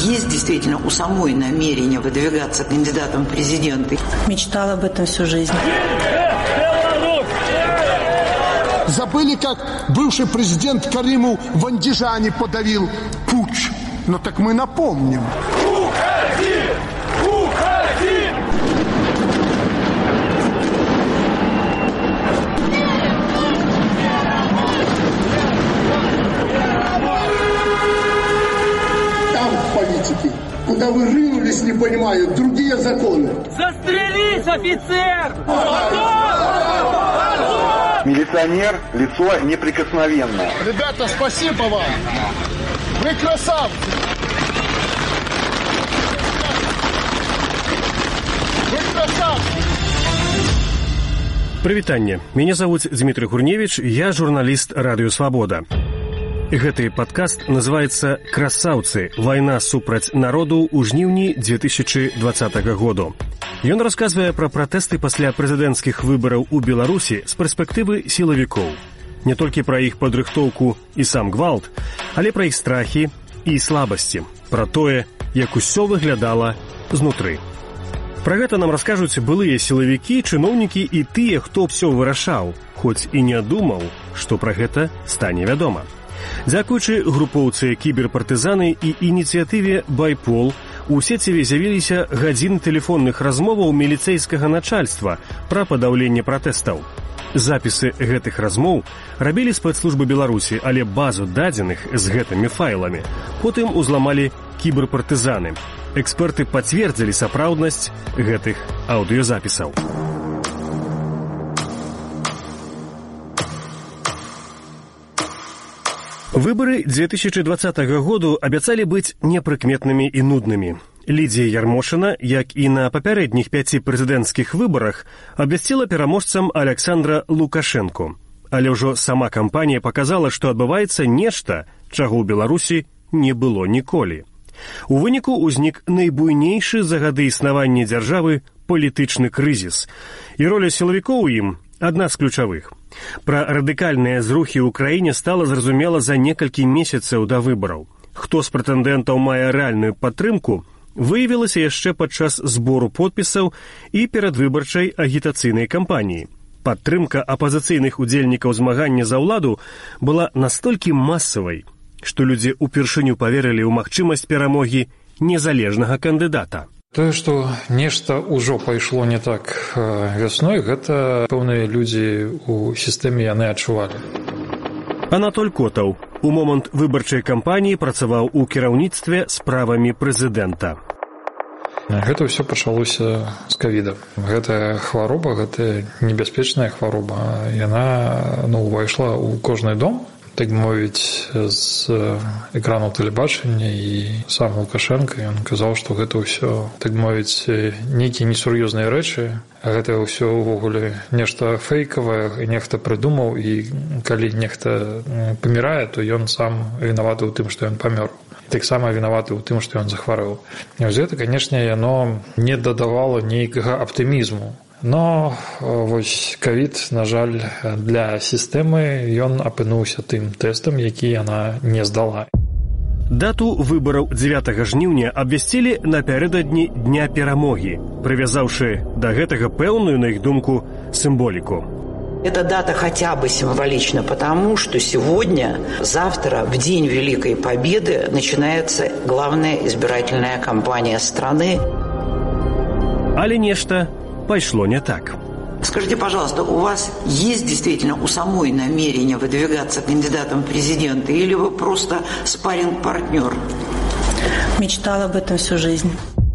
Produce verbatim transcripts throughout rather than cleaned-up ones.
есть действительно у самой намерение выдвигаться кандидатом в президенты? Мечтала об этом всю жизнь. Забыли, как бывший президент Каримов в Андижане подавил путч? Ну так мы напомним. Уходи! Уходи! Там в политике, куда вы рынулись, не понимают другие законы. Застрелись, офицер! Милиционер – лицо неприкосновенное. Ребята, спасибо вам! Вы красавцы! Вы красавцы! Прывітанне. Меня зовут Дмитрий Гурневич, я журналист Радио Свобода. Гэты падкаст называется «Красаўцы. Вайна супраць народу» ў жніўні две тысячи двадцатага году. Ён расказвае пра пратэсты пасля прэзідэнцкіх выбараў у Беларусі з перспектывы сілавікоў. Не толькі пра іх падрыхтоўку і сам гвалт, але пра іх страхі і слабасці, пра тое, як усё выглядала знутры. Пра гэта нам раскажуць былыя сілавікі, чыноўнікі і тыя, хто ўсё вырашаў, хоць і не думаў, што пра гэта стане вядома. Дзякуючы групоўцы кіберпартызаны і ініцыятыве «Байпол» у сеціве з'явіліся гадзіны тэлефонных размоваў міліцэйскага начальства пра падаўленне пратэстаў. Запісы гэтых размоў рабілі спецслужбы Беларусі, але базу дадзеных з гэтымі файламі потым узламалі кіберпартызаны. Эксперты пацвердзілі сапраўднасць гэтых аўдыёзапісаў. Выборы две тысячи двадцатого году абяцалі быць непрыкметнымі і нуднымі. Лідзія Ярмошына, як і на папярэдніх пяці прэзідэнцкіх выбарах, абвясціла пераможцам Александра Лукашэнку. Але ўжо сама кампанія паказала, што адбываецца нешта, чаго ў Беларусі не было ніколі. У выніку ўзнік найбуйнейшы за гады існавання дзяржавы палітычны крызіс. І роля сілавікоў у ім адна з ключавых. Пра радыкальныя зрухі ў краіне стала зразумела за некалькі месяцаў да выбараў. Хто з прэтэндэнтаў мае рэальную падтрымку, выявілася яшчэ падчас збору подпісаў і перадвыбарчай агітацыйнай кампаніі. Падтрымка апазіцыйных удзельнікаў змагання за ўладу была настолькі масавай, што людзі ўпершыню паверылі ў магчымасць перамогі незалежнага кандыдата. Тое, што нешта ўжо пайшло не так вясной, гэта пэўныя людзі ў сістэме яны адчувалі. Анатоль Котаў у момант выбарчай кампаніі працаваў у кіраўніцтве справамі прэзідэнта. Гэта ўсё пачалося з ковіда. Гэта хвароба, гэта небяспечная хвароба. Яна ну, увайшла ў кожны дом, так мовіць, з экранаў тэлебачання, і сам Лукашенко, ён казаў, што гэта ўсё, так мовіць, нейкія несур'ёзныя рэчы, а гэта ўсё ўвогуле нешта фэйкавае, нехта прыдумаў, і калі нехта памірае, то ён сам вінаваты ў тым, што ён памёр. І таксама вінаваты ў тым, што ён захварэў. І вось гэта, канешне, яно не дадавала нейкага аптымізму. Но вось ковід, на жаль, для сістэмы ён апынуўся тым тэстам, які яна не здала. Дату выбараў дзевятага жніўня абвясцілі напярэдадні Дня перамогі, прывязаўшы да гэтага пэўную, на іх думку, сімволіку. Эта дата хотя бы символична, потому что сегодня, завтра, в день Великой Победы, начинается главная избирательная кампания страны. Але нешта пайшло не так. Скажите, пожалуйста, у вас есть действительно у самой намерение выдвигаться кандидатом в президенты, или вы просто спарринг-партнер? Мечтала об этом всю жизнь.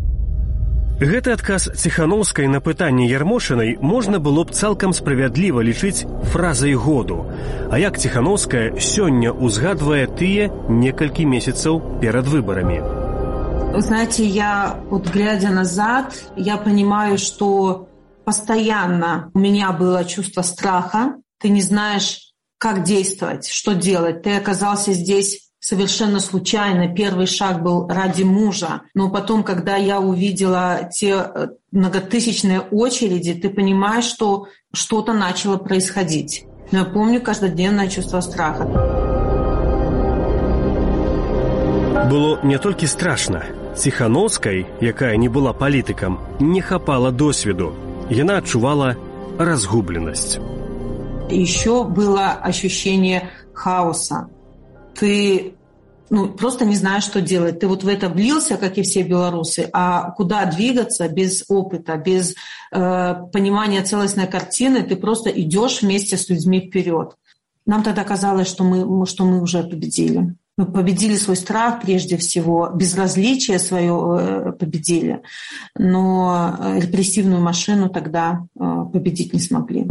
Гэты адказ Ціхановскай на пытанне Ярмошынай можна было б цалкам справядліва лічыць фразай году. А як Ціхановская сёння узгадвае тыя некалькі месяцаў перад выбарамі? Знаете, я, вот глядя назад, я понимаю, что постоянно у меня было чувство страха. Ты не знаешь, как действовать, что делать. Ты оказался здесь совершенно случайно. Первый шаг был ради мужа. Но потом, когда я увидела те многотысячные очереди, ты понимаешь, что что-то начало происходить. Но я помню каждодневное чувство страха. Было не толькі страшна, Ціхановскай, якая не была палітыкам, не хапала досведу. Яна адчувала разгубленасць. Еще было ощущение хаоса. Ты ну, просто не знаешь, что делать. Ты вот в это влился, как и все белорусы, а куда двигаться без опыта, без э, понимания целостной картины, ты просто идешь вместе с людьми вперед. Нам тогда казалось, что мы, что мы уже победили. Мы победили свой страх прежде всего, безразличие свое победили, но репрессивную машину тогда победить не смогли.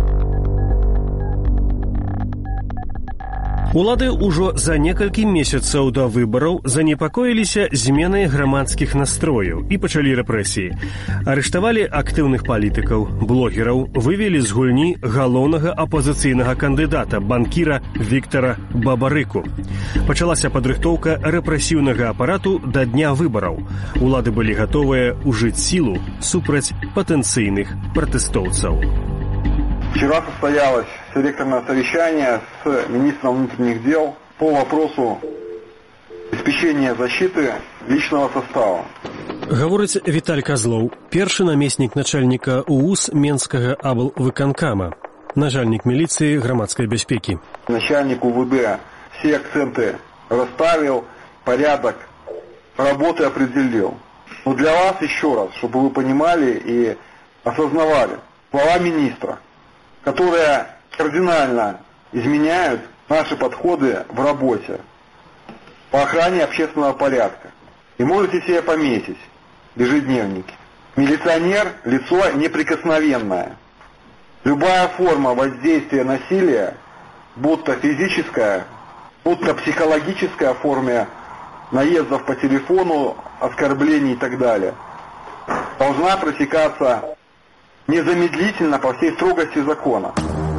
Улады ўжо за некалькі месяцаў да выбараў занепакоіліся зменай грамадскіх настрояў і пачалі рэпрэсіі. Арыштавалі актыўных палітыкаў, блогераў, вывелі з гульні галоўнага апазіцыйнага кандыдата, банкіра Віктара Бабарыку. Пачалася падрыхтоўка рэпрэсіўнага апарату да дня выбараў. Улады былі гатовыя ўжыць сілу супраць патэнцыйных пратэстоўцаў. Вчера состоялось селекторное совещание с министром внутренних дел по вопросу обеспечения защиты личного состава. Гаворыць Віталь Казлоў, першы намеснік начальніка УУС Менскага аблвыканкама, начальник милиции громадской бяспеки. Начальник УВД все акценты расставил, порядок работы определил. Но для вас еще раз, чтобы вы понимали и осознавали, слова министра, которые кардинально изменяют наши подходы в работе по охране общественного порядка. И можете себе пометить в ежедневнике. Милиционер – лицо неприкосновенное. Любая форма воздействия насилия, будто физическая, будто психологическая в форме наездов по телефону, оскорблений и так далее, должна пресекаться незамедлительно по всей строгости закона.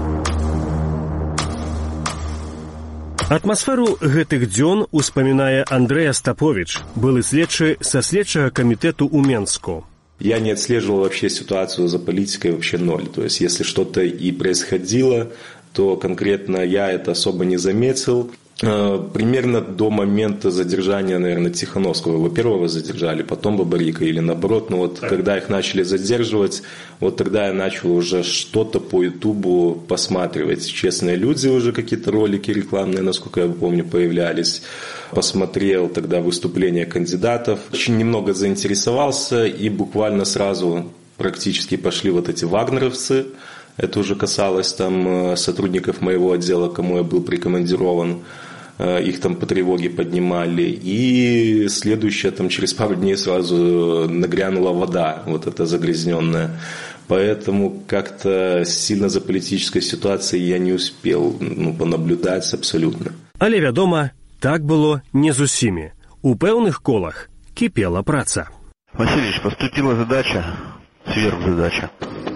Атмасферу гэтых дзён успамінае Андрэй Астапович, былы следчы са следчага камітэту ў Менску. Я не отслеживал вообще ситуацию за политикой, вообще ноль. То есть, если что-то и происходило, то конкретно я это особо не заметил. Примерно до момента задержания, наверное, Тихановского. Его первого задержали, потом Бабарика или наоборот. Но вот когда их начали задерживать, вот тогда я начал уже что-то по Ютубу посматривать. Честные люди уже какие-то ролики рекламные, насколько я помню, появлялись. Посмотрел тогда выступления кандидатов. Очень немного заинтересовался и буквально сразу практически пошли вот эти вагнеровцы. Это уже касалось там сотрудников моего отдела, кому я был прикомандирован. Их там по тревоге поднимали. И следующее, там через пару дней сразу нагрянула вода, вот эта загрязненная. Поэтому как-то сильно за политической ситуацией я не успел ну, понаблюдать абсолютно. Але, вядома, так было не з усімі. У пэўных колах кіпела праца. Васильевич, поступила задача, сверхзадача.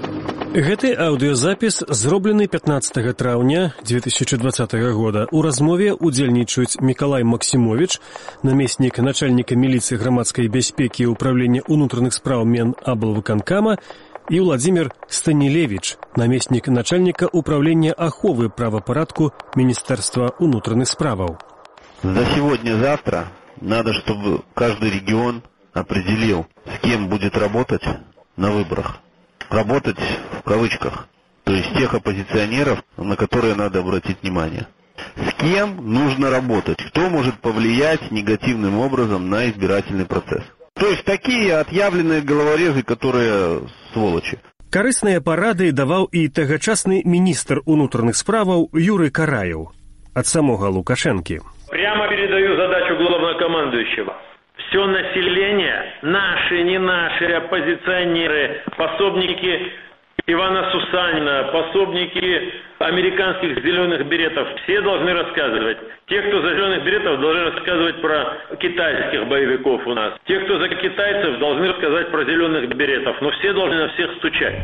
Гэты аўдыёзапіс зроблены пятнаццатага траўня дзве тысячы дваццатага года. У размове удзельнічаюць Мікалай Максімовіч, намеснік начальніка міліцыі грамадскай бяспекі ўправлення ўнутраных спраў Менаблвыканкама, і Владзімір Станілевіч, намеснік начальніка ўправлення аховы правапарадку Міністэрства ўнутраных справаў. За сегодня-завтра надо, чтобы каждый регион определил, с кем будет работать на выборах. Работать в кавычках, то есть тех оппозиционеров, на которые надо обратить внимание. С кем нужно работать, кто может повлиять негативным образом на избирательный процесс. То есть такие отъявленные головорезы, которые сволочи. Карысныя парады даваў і тагачасны міністр унутраных справаў Юрый Караев ад самога Лукашэнкі. Прямо передаю задачу главнокомандующего. Все население, наши, не наши, оппозиционеры, пособники Ивана Сусанина, пособники американских зеленых беретов, все должны рассказывать. Те, кто за зеленых беретов, должны рассказывать про китайских боевиков у нас. Те, кто за китайцев, должны рассказать про зеленых беретов. Но все должны на всех стучать.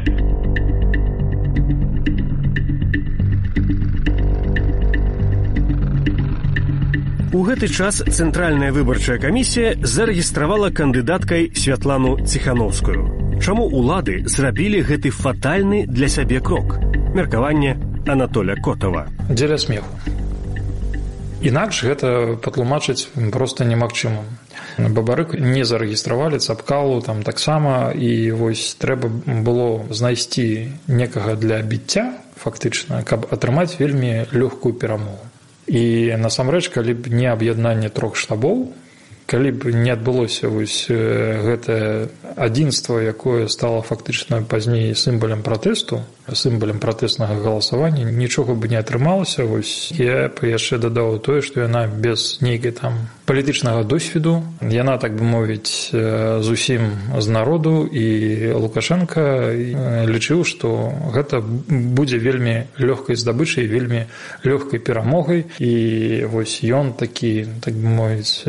У гэты час Цэнтральная выбарчая камісія зарэгістравала кандыдаткай Святлану Ціхановскую. Чаму улады зрабілі гэты фатальны для сябе крок? Меркаванне Анатоля Котова. Дзеля смеху. Інакш гэта патлумачыць проста немагчыма. Бабарыку не зарэгістравалі, Цапкалу там таксама, і вось трэба было знайсці некага для біцця, фактычна, каб атрымаць вельмі лёгкую перамогу. І насамрэч, калі б не аб'яднанне трох штабоў, калі б не адбылося вось гэтае адзінства, якое стало фактычна пазней сімвалам пратэсту, сімвалам пратэснага галасавання, нічога б не атрымалася. Вось я яшчэ дадаў тое, што яна без нейкай там палітычнага досведу, яна, так бы мовіць, зусім з народу, і Лукашенко лічыў, што гэта будзе вельмі лёгкай здабычай, вельмі лёгкай перамогай, і вось ён такі, так бы мовіць,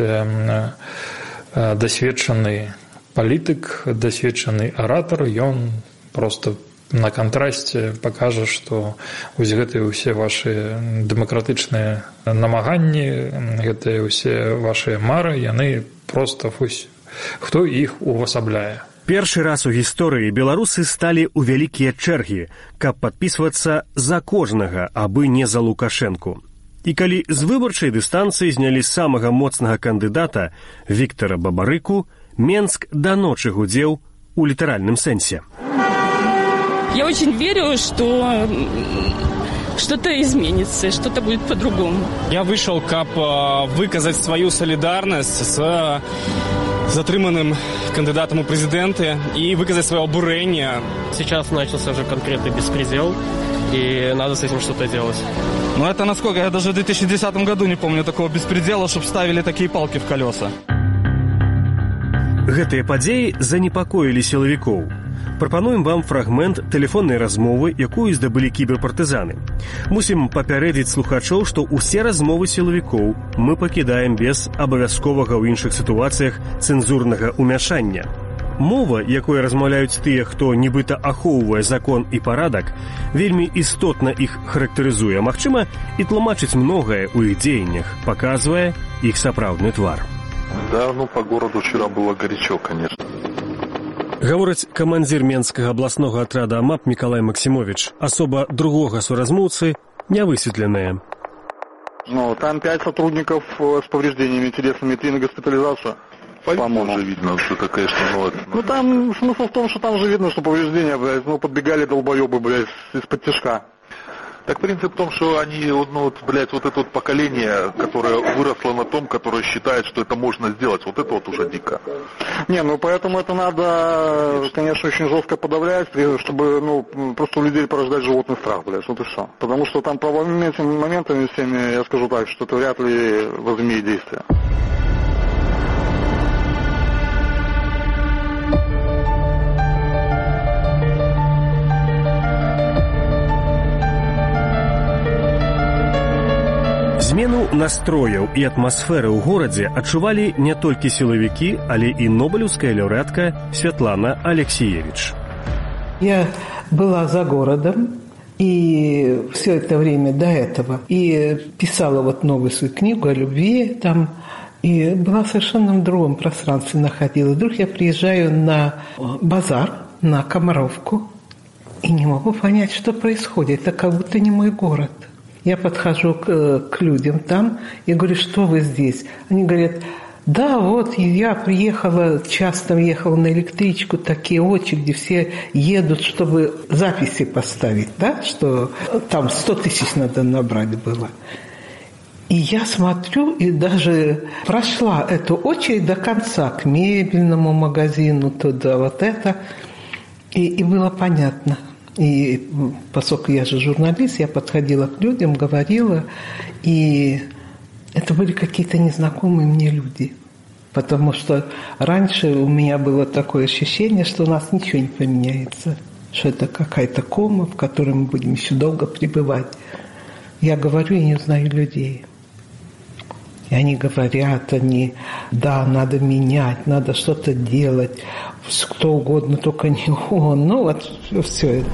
дасведчаны палітык, дасведчаны аратар, ён просто на кантрасце пакажа, што вось гэтыя ўсе вашы дэмакратычныя намаганні, гэтыя ўсе вашыя мары, яны просто вось хто іх увасабляе. Першы раз у гісторыі беларусы сталі ў вялікія чэргі, каб падпісвацца за кожнага, абы не за Лукашэнку. І калі з выбарчай дыстанцыі знялі самага моцнага кандыдата Віктара Бабарыку, Менск да ночы гудзеў у літаральным сэнсе. Я очень верю, что что-то изменится, что-то будет по-другому. Я вышел, как выказать свою солидарность с затрыманным кандидатом у президенты и выказать свое обурение. Сейчас начался уже конкретный беспредел, и надо с этим что-то делать. Ну это насколько? Я даже в две тысячи десятом году не помню такого беспредела, чтобы ставили такие палки в колеса. Гэтыя падзеі занепакоілі сілавікоў. Прапануем вам фрагмент тэлефоннай размовы, якую здабылі кіберпартызаны. Мусім папярэдзіць слухачоў, што ўсе размовы сілавікоў мы пакідаем без абавязковага ў іншых сітуацыях цэнзурнага ўмяшання. Мова, якой размаўляюць тыя, хто нібыта ахоўвае закон і парадак, вельмі істотна іх характарызуе, магчыма, і тлумачыць многае ў іх дзеяннях, паказвае іх сапраўдны твар. Да, ну по городу вчера было горячо, конечно. Гаворыць камандзір Менскага абласнога атрада АМАП Мікалай Максімовіч. Асоба другога суразмоўцы не высветленая. Ну, там пять сотрудников с повреждениями телесными, три на госпитализацию. По-моему, же видно, что это, конечно, ну... Это... Ну, там смысл в том, что там же видно, что повреждения, блядь, ну, подбегали долбоебы, блядь, из-под тяжка. Так принцип в том, что они, ну, вот, блядь, вот это вот поколение, которое выросло на том, которое считает, что это можно сделать, вот это вот уже дико. Не, ну, поэтому это надо, конечно, очень жестко подавлять, чтобы, ну, просто у людей порождать животный страх, блядь, вот и все. Потому что там правовыми этими моментами всеми, я скажу так, что это вряд ли возымеет действие. Змену настрояў і атмасферы ў горадзе адчувалі не толькі сілавікі, але і нобелеўская лаўрэатка Святлана Алексеевич. Я была за городом, и все это время до этого, и писала вот новую свою книгу о любви там, и была совершенно в другом пространстве находилась. Вдруг я приезжаю на базар, на Комаровку, и не могу понять, что происходит. Это как будто не мой город. Я подхожу к, к людям там и говорю, что вы здесь? Они говорят, да, вот я приехала, часто ехала на электричку, такие очереди, все едут, чтобы записи поставить, да, что там сто тысяч надо набрать было. И я смотрю, и даже прошла эту очередь до конца, к мебельному магазину, туда, вот это, и, и было понятно. И поскольку я же журналист, я подходила к людям, говорила, и это были какие-то незнакомые мне люди. Потому что раньше у меня было такое ощущение, что у нас ничего не поменяется, что это какая-то кома, в которой мы будем еще долго пребывать. Я говорю и не узнаю людей. И они говорят, они, да, надо менять, надо что-то делать, кто угодно, только не он. Ну, вот все это.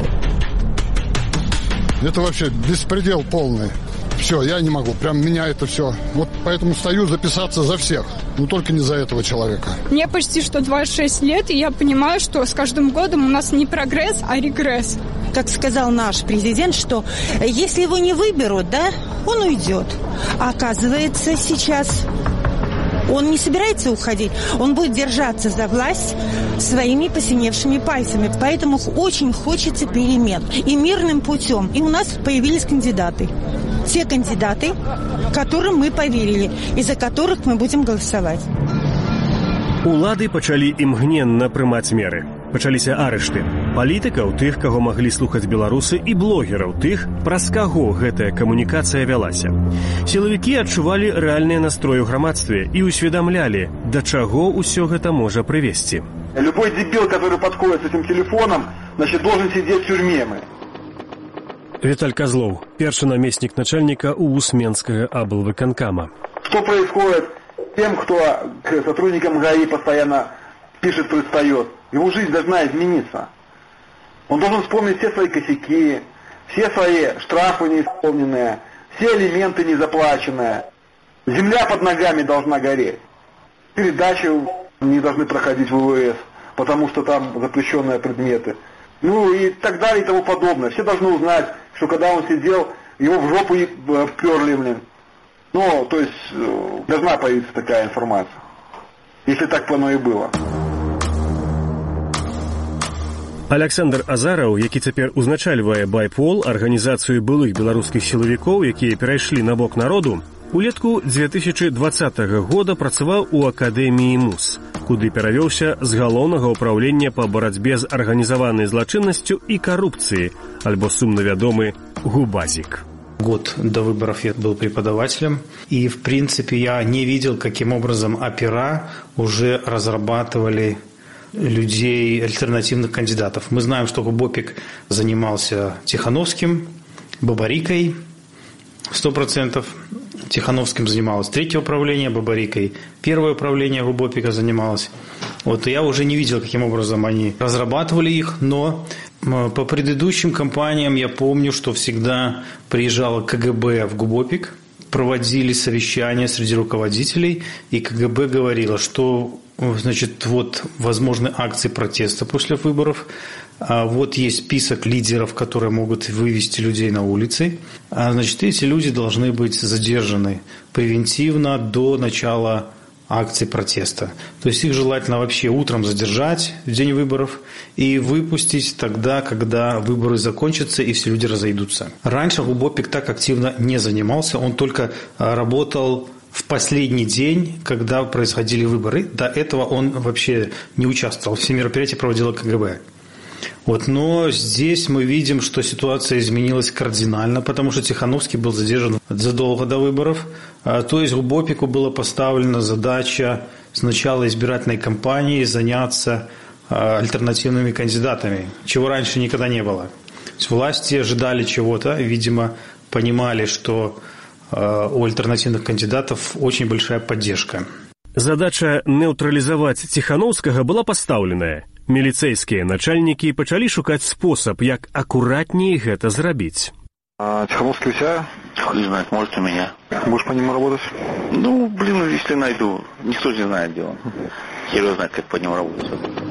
Это вообще беспредел полный. Все, я не могу. Прям меня это все. Вот поэтому стою записаться за всех. Но только не за этого человека. Мне почти что двадцать шесть лет, и я понимаю, что с каждым годом у нас не прогресс, а регресс. Как сказал наш президент, что если его не выберут, да, он уйдет. А оказывается, сейчас Он не собирается уходить, он будет держаться за власть своими посиневшими пальцами. Поэтому очень хочется перемен. И мирным путем. И у нас появились кандидаты. Те кандидаты, которым мы поверили, и за которых мы будем голосовать. Улады пачалі імгненна прымаць меры. Пачаліся арышты. Палітыкаў, тых, каго маглі слухаць беларусы, і блогераў, тых, праз каго гэтая камунікацыя вялася. Сілавікі адчувалі рэальныя настроі ў грамадстве і ўсведамлялі, да чаго ўсё гэта можа прывесці. Любой дебил, который подходит с этим телефоном, значит, должен сидеть в тюрьме. Віталь Козлов, першы намеснік начальника УУС Менскага аблвыканкама. Что происходит с тем, кто к сотрудникам ГАИ постоянно пишет, пристает? Его жизнь должна измениться. Он должен вспомнить все свои косяки, все свои штрафы неисполненные, все элементы незаплаченные. Земля под ногами должна гореть. Передачи не должны проходить в ВВС, потому что там запрещенные предметы. Ну и так далее и тому подобное. Все должны узнать, что когда он сидел, его в жопу вперли, блин. Ну, то есть, должна появиться такая информация. Если так оно и было. Александр Азараў, які цяпер узначальвае Байпол, арганізацыю былых беларускіх сілавікоў, якія перайшлі на бок народу, улетку две тысячи двадцатого года працаваў у Акадэміі МУС, куды перавёўся з галоўнага ўпраўлення па барацьбе з арганізаванай злачыннасцю і карупцыі, альбо сумна вядомы ГУБАЗик. Год до выборов я был преподавателем, и, в принципе, я не видел, каким образом опера уже разрабатывали людей, альтернативных кандидатов. Мы знаем, что ГУБОПИК занимался Тихановским, Бабарикой, сто процентов. Тихановским занималось третье управление, Бабарикой первое управление ГУБОПИКа занималось. Вот я уже не видел, каким образом они разрабатывали их, но по предыдущим кампаниям я помню, что всегда приезжало КГБ в ГУБОПИК, проводили совещания среди руководителей, и КГБ говорило, что, значит, вот возможны акции протеста после выборов, вот есть список лидеров, которые могут вывести людей на улицы, значит, эти люди должны быть задержаны превентивно до начала акций протеста. То есть их желательно вообще утром задержать в день выборов и выпустить тогда, когда выборы закончатся и все люди разойдутся. Раньше ГУБОПИК так активно не занимался, он только работал в последний день, когда происходили выборы. До этого он вообще не участвовал, все мероприятия проводила КГБ. Вот, но здесь мы видим, что ситуация изменилась кардинально, потому что Тихановский был задержан задолго до выборов. То есть ГУБОПИКу была поставлена задача с начала избирательной кампании заняться альтернативными кандидатами, чего раньше никогда не было. То есть власти ожидали чего-то, видимо, понимали, что у альтернативных кандидатов очень большая поддержка. Задача нейтрализовать Тихановскага была поставленная. Міліцэйскія начальнікі пачалі шукаць спосаб, як акуратней гэта зрабіць. А Тихановский у тебя? Хуй знает, может у меня. Будешь по нему работать? Ну, блин, если найду. Никто не знает, где он. Хер знает, как по нему работать.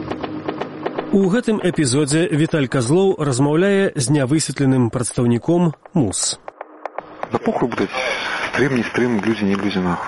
У гэтым эпізодзе Віталь Козлов размаўляе з нявысветленым прадстаўніком МУС. Да похуй, блядь, стрим, не стрим, люди, не люди, нахуй.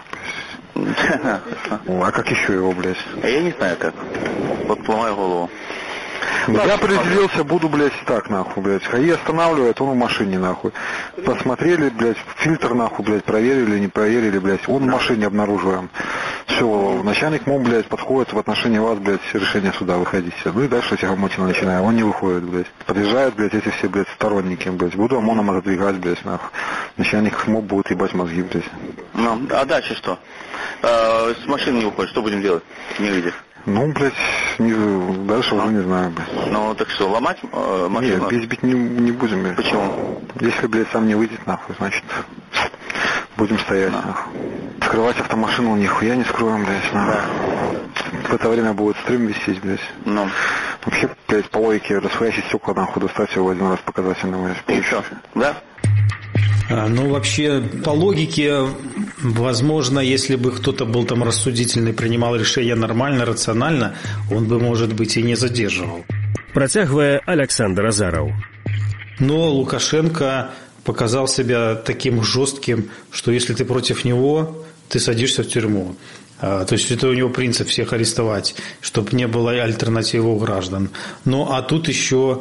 А как еще его, блядь? Я не знаю как. Вот поломаю голову. Я определился, буду, блядь, так, нахуй, блядь. ХАИ останавливает, он в машине, нахуй. Посмотрели, блядь, фильтр, нахуй, блядь, проверили, не проверили, блядь. Он в машине обнаруживаем. Все, начальник МОМ, блядь, подходит в отношении вас, блядь, решение суда, выходите. Ну и дальше тягомотина начинаем. Он не выходит, блядь. Подъезжают, блядь, эти все, блядь, сторонники, блядь. Буду ОМОНом отодвигать, блядь, нахуй. Начальник МОБ будет ебать мозги, блядь. Ну, а дальше что? А, с машины не выходит, что будем делать? Не видишь? Ну, блядь, не, дальше уже не знаю, блядь. Ну, так что, ломать э, машину? Нет, бить, бить не, не будем, блядь. Почему? Если, блядь, сам не выйдет, нахуй, значит, будем стоять, да. Нахуй. Скрывать автомашину нихуя не скроем, блядь, нахуй. Да. В это время будет стрим висеть, блядь. Ну. Вообще, блядь, по логике, расхуячить стекла, нахуй, достать его один раз показательно, блядь. И все, да? Ну, вообще, по логике, возможно, если бы кто-то был там рассудительный, принимал решение нормально, рационально, он бы, может быть, и не задерживал. Протягивая Александр Азараў. Но Лукашенко показал себя таким жестким, что если ты против него, ты садишься в тюрьму. То есть это у него принцип всех арестовать, чтобы не было альтернативы у граждан. Ну, а тут еще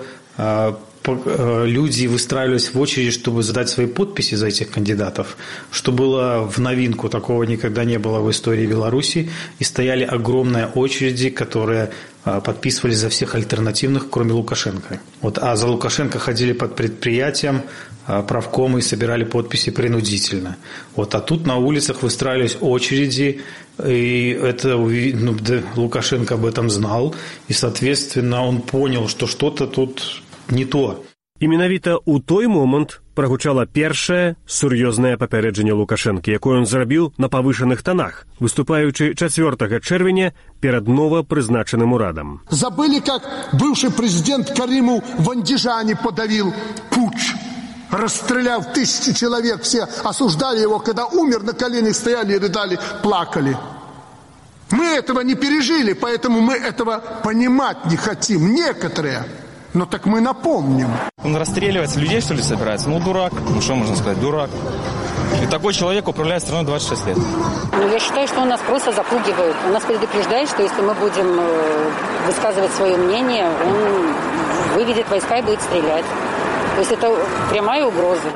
люди выстраивались в очередь, чтобы задать свои подписи за этих кандидатов, что было в новинку, такого никогда не было в истории Беларуси, и стояли огромные очереди, которые подписывались за всех альтернативных, кроме Лукашенко. Вот, а за Лукашенко ходили под предприятием, правкомы и собирали подписи принудительно. Вот, а тут на улицах выстраивались очереди, и это, ну, да, Лукашенко об этом знал, и, соответственно, он понял, что что-то тут не то. І менавіта ў той момант прагучала першае сур'ёзнае папярэджанне Лукашэнкі, якое ён зрабіў на павышаных тонах, выступаючы чацвёртага чэрвеня перад новапрызначаным урадам. Забыли, как бывший президент Каримов в Андижане подавил путч, расстреляв тысячи человек, все осуждали его, когда умер, на коленях стояли и рыдали, плакали. Мы этого не пережили, поэтому мы этого понимать не хотим, некоторые. Но так мы напомним. Он расстреливается, людей, что ли, собирается? Ну, дурак. Ну, что можно сказать? Дурак. И такой человек управляет страной двадцать шесть лет. Ну, я считаю, что он нас просто запугивает. Он нас предупреждает, что если мы будем высказывать свое мнение, он выведет войска и будет стрелять. То есть это прямая угроза.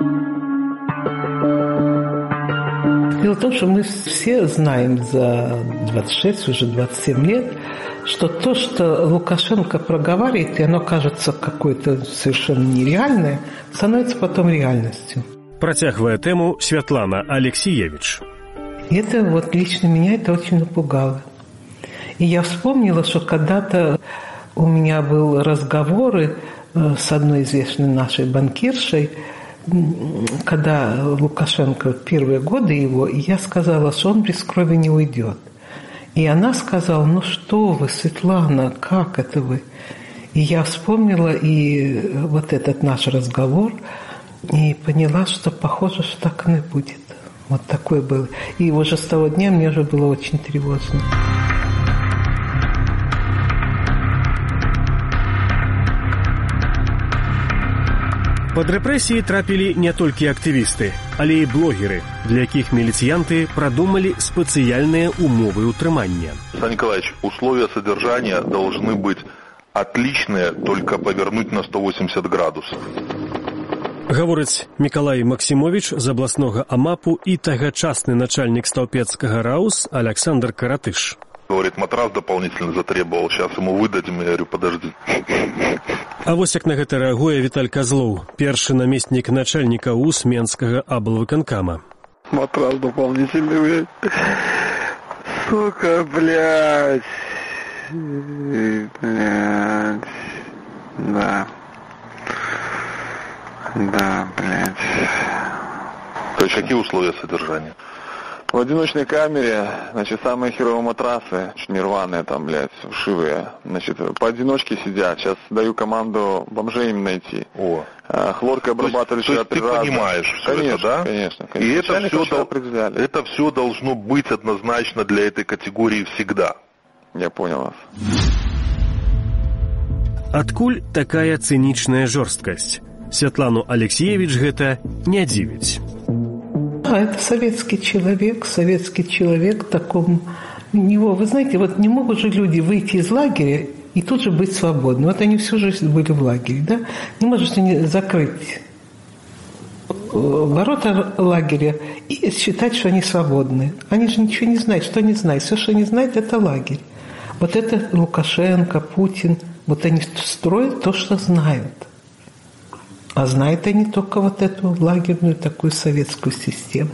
Дело в том, что мы все знаем за двадцать шесть, уже двадцать семь лет, что то, что Лукашенко проговаривает, и оно кажется какое-то совершенно нереальное, становится потом реальностью. Протягивая тему, Светлана Алексеевич. И это вот лично меня это очень напугало. И я вспомнила, что когда-то у меня был разговор с одной известной нашей банкиршей, когда Лукашенко первые годы его, и я сказала, что он без крови не уйдет. И она сказала, ну что вы, Светлана, как это вы? И я вспомнила и вот этот наш разговор, и поняла, что похоже, что так и будет. Вот такой был. И уже с того дня мне уже было очень тревожно. Пад рэпрэсіі трапілі не толькі актывісты, але і блогеры, для якіх міліцыянты прадумалі спецыяльныя умовы ўтрымання. Сан Николаевич, условия содержания должны быть отличные, только повернуть на сто восемьдесят градусов. Гаворыць Мікалай Максімович з абласнога АМАПу і тагачасны начальнік стаўпецкага РАУС Александр Каратыш. Говорит, матрас дополнительно затребовал, сейчас ему выдадим. Я говорю, подожди. А вось як на гэта рэагуе Віталь Козлоў, першы намеснік начальніка УС Менскага аблвыканкама. Матрас дополнительный, блядь. Сука, блядь. Блядь. Да. Да, блядь. То есть какие условия содержания? В одиночной камере, значит, самые херовые матрасы, чуть не рваные там, блядь, вшивые, значит, поодиночке сидят. Сейчас даю команду бомжей им найти. О. А, хлоркой обрабатывающая. То есть, то есть ты понимаешь все конечно, это, да? Конечно, конечно. И это все, дол... это все должно быть однозначно для этой категории всегда. Я понял вас. Адкуль такая цынічная жорсткасць? Светлану Алексеевич гэта не дзівіць. А это советский человек, советский человек в таком... Него, вы знаете, вот не могут же люди выйти из лагеря и тут же быть свободны. Вот они всю жизнь были в лагере, да? Не можешь они закрыть ворота лагеря и считать, что они свободны. Они же ничего не знают. Что они знают? Все, что они знают, это лагерь. Вот это Лукашенко, Путин. Вот они строят то, что знают. А знают они только вот эту лагерную такую советскую систему.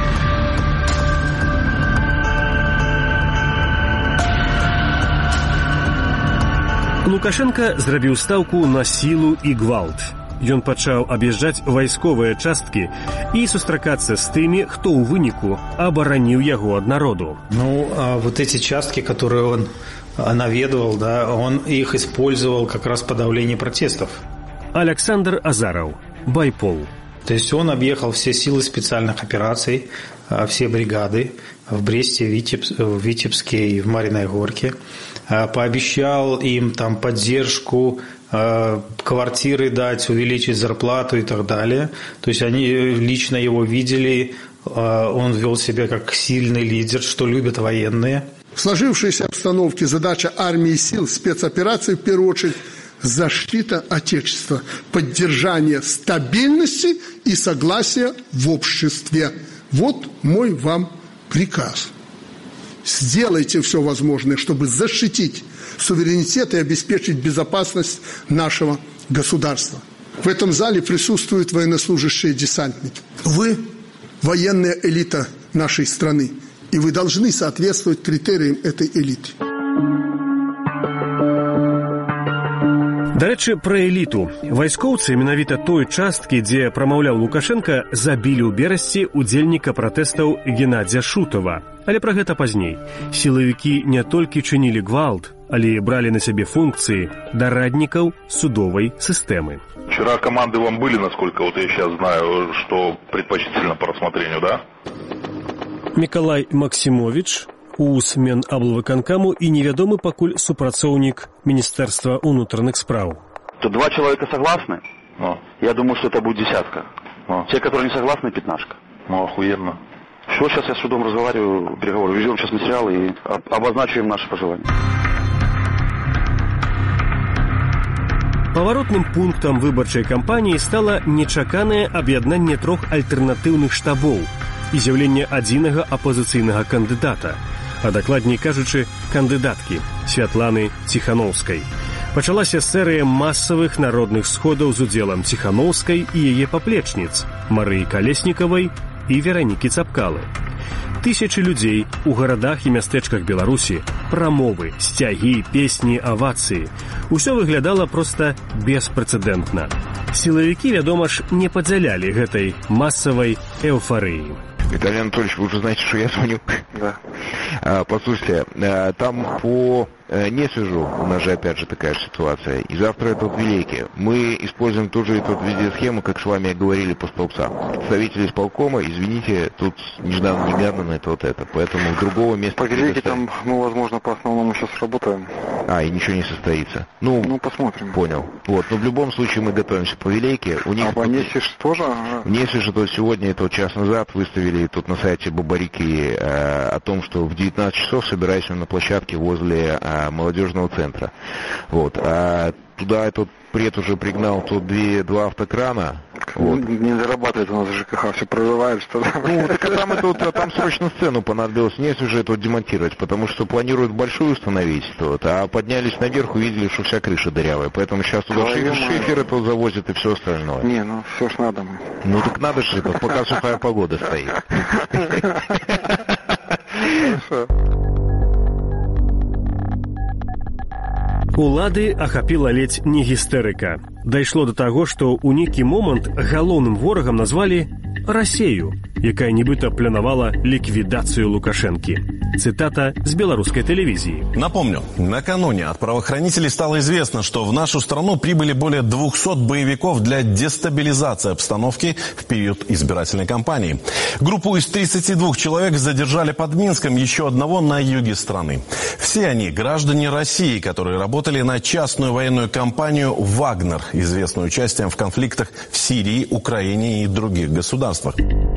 Лукашенко зрабіў стаўку на сілу і гвалт. Ён пачаў аб'язджаць вайсковыя часткі і сустракацца з тымі, хто ў выніку абараніў яго ад народу. Ну, а вот эти частки, которые он наведывал, да, он их использовал как раз в подавлении протестов. Александр Азаров, Байпол. То есть он объехал все силы специальных операций, все бригады в Бресте, в Витебске и в Мариной Горке. Пообещал им там поддержку, квартиры дать, увеличить зарплату и так далее. То есть они лично его видели Он вел себя как сильный лидер, что любят военные. В сложившейся обстановке задача армии и сил спецопераций в первую очередь защита Отечества, поддержание стабильности и согласия в обществе. Вот мой вам приказ. Сделайте все возможное, чтобы защитить суверенитет и обеспечить безопасность нашего государства. В этом зале присутствуют военнослужащие десантники. Вы – военная элита нашей страны, и вы должны соответствовать критериям этой элиты. Да рэчы, пра эліту. Вайскоўцы менавіта той часткі, дзе прамаўляў Лукашенка, забілі ў берасці удзельніка пратэстаў Геннадзя Шутова. Але пра гэта пазней. Сілавікі не толькі чынілі гвалт, але і бралі на сябе функцыі дараднікаў судовай сістэмы. Вчера команды вам были, насколько вот я сейчас знаю, что предпочтительно по рассмотрению, да? Миколай Максимович, УС Менаблвыканкаму і невядомы пакуль супрацоўнік Министерства внутренних справ. То два человека согласны? Ну. Я думаю, что это будет десятка. Ну. Те, которые не согласны, пятнашка. Ну, охуенно. Все, сейчас я с судом разговариваю, переговоры. Везем сейчас материал и обозначим наши пожелания. Паваротным пунктам выбарчай кампаніі стала нечаканае аб'яднанне трох альтэрнатыўных штабоў і з'яўленне адзінага апозіцыйнага кандыдата, а дакладней кажучы, кандыдаткі Святланы Ціхановскай. Пачалася серыя масавых народных сходаў з удзелам Ціхановскай і яе паплечніц Марыі Калеснікавай і Веранікі Цапкалы. Тысячы людзей у гарадах і мястэчках Беларусі, прамовы, сцягі, песні, авацыі. Усё выглядала проста беспрэцэдэнтна. Сілавікі, вядома ж, не падзялялі гэтай масавай эўфарыі. Виталий Анатольевич, вы уже знаете, что я звоню? Да. А, послушайте, а, там по а, Несвежу у нас же опять же такая же ситуация. И завтра это вот Вилейки. Мы используем ту же эту видеосхему, как с вами говорили по столбцам. Представители исполкома, извините, тут нежданно-негаданно это вот это. Поэтому другого места... По Вилейке там мы, возможно, по основному сейчас работаем. А, и ничего не состоится. Ну, ну посмотрим. Понял. Вот, но в любом случае мы готовимся по Вилейке. У них а по Несвеж тоже? В Несвеж то сегодня, это вот час назад выставили тут на сайте Бабарики э, о том, что в девятнадцать часов собираемся на площадке возле э, молодежного центра. Вот. А туда этот пред уже пригнал тут две, два автокрана. Вот. Не зарабатывает у нас ЖКХ, все прорывает, что ли? Ну, так а там, это, вот, а там срочно сцену понадобилось не уже это вот демонтировать, потому что планируют большую установить, вот, а поднялись наверх, увидели, что вся крыша дырявая, поэтому сейчас туда шифер, шифер это завозят и все остальное. Не, ну все ж надо. Ну так надо же, это, пока сухая погода стоит. Улады ахапіла ледзь не гістэрыка. Дайшло да таго, што ў нейкі момант галоўным ворагам назвалі Расею, якая нібыта планавала ликвидацию Лукашенки. Цитата с белорусской телевизии. Напомню, накануне от правоохранителей стало известно, что в нашу страну прибыли более двухсот боевиков для дестабилизации обстановки в период избирательной кампании. Группу из тридцати двух человек задержали под Минском, еще одного на юге страны. Все они граждане России, которые работали на частную военную компанию «Вагнер», известную участием в конфликтах в Сирии, Украине и других государствах.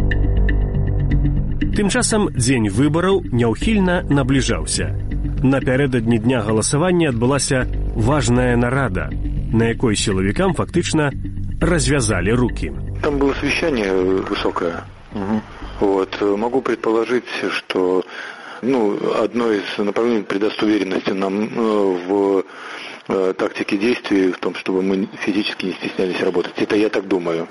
Тым часам дзень выбараў няўхільна набліжаўся. Напярэдадні дня галасавання адбылася важная нарада, на якой сілавікам фактычна развязали руки. Там было совещание высокое. Угу. Вот. Могу предположить, что ну, одно из направлений придаст уверенности нам в э, тактике действий, в том, чтобы мы физически не стеснялись работать. Это я так думаю.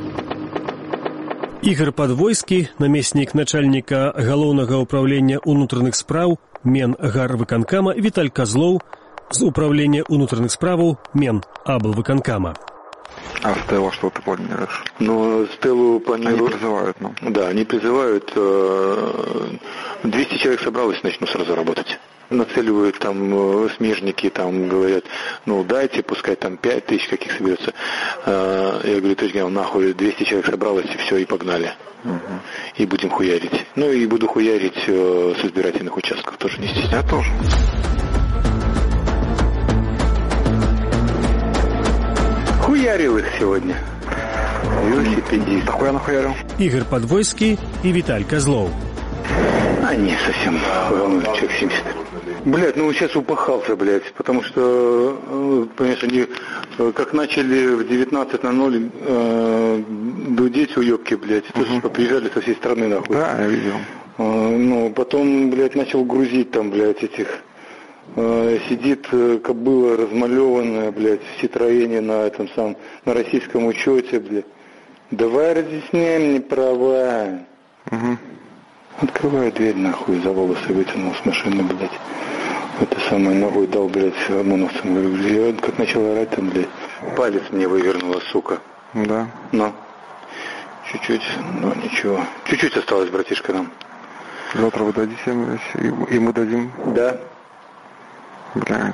Ігор Падвойскі, намеснік начальніка галоўнага ўправлення ўнутраных спраў Менгарвыканкама, Віталь Козлоў з управления внутренних справ Менаблвыканкама. А Стелла что ты планируешь? Ну, Стеллу планируют... Они призывают, ну. Да, они призывают... двести человек собралось, начну сразу работать. Нацеливают там смежники, там говорят, ну дайте, пускай там пять тысяч каких соберется. Я говорю, товарищ генерал, нахуй, двести человек собралось, и все, и погнали. Угу. И будем хуярить. Ну и буду хуярить с избирательных участков, тоже не стесняюсь. Я тоже. Хуярил их сегодня. Велосипедист. Такой я нахуярил. Игорь Подвойский и Виталь Козлов. А не совсем волнует, человек семьдесят. Блядь, ну сейчас упахался, блядь, потому что, понимаешь, они как начали в девятнадцать ноль ноль э, дудеть уёбки, блядь, то есть приезжали со всей страны, нахуй. Да, я видел. Э, ну, потом, блядь, начал грузить там, блядь, этих, э, сидит кобыла размалеванная, блядь, в Ситроене на этом самом, на российском учете, блядь. Давай разъясняй мне права. Угу. Открываю дверь, нахуй, за волосы вытянул с машины, блядь. Это самое, ногой дал, блядь, ОМОНовцам. Говорю, как начал орать там, блядь, палец мне вывернула, сука. Да. Ну. Чуть-чуть, но ничего. Чуть-чуть осталось, братишка, нам. Завтра вы дадите, и мы дадим? Да. Блядь.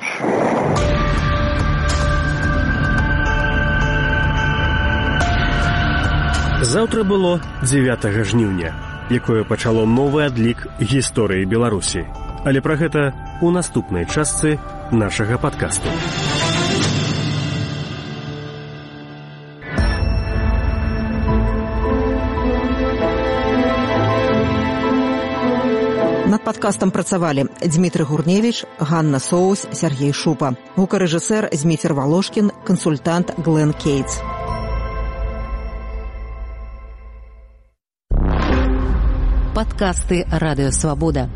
Заўтра было дзевятага жніўня, якое пачало новы адлік гісторыі Беларусі. Але пра гэта у наступнай частцы нашага падкасту. Над падкастам працавалі Дмітрый Гурневіч, Ганна Соус, Сергей Шупа, гукарэжысэр Зміцер Волошкін, кансультант Глен Кейтс. Подкасты «Радио Свобода».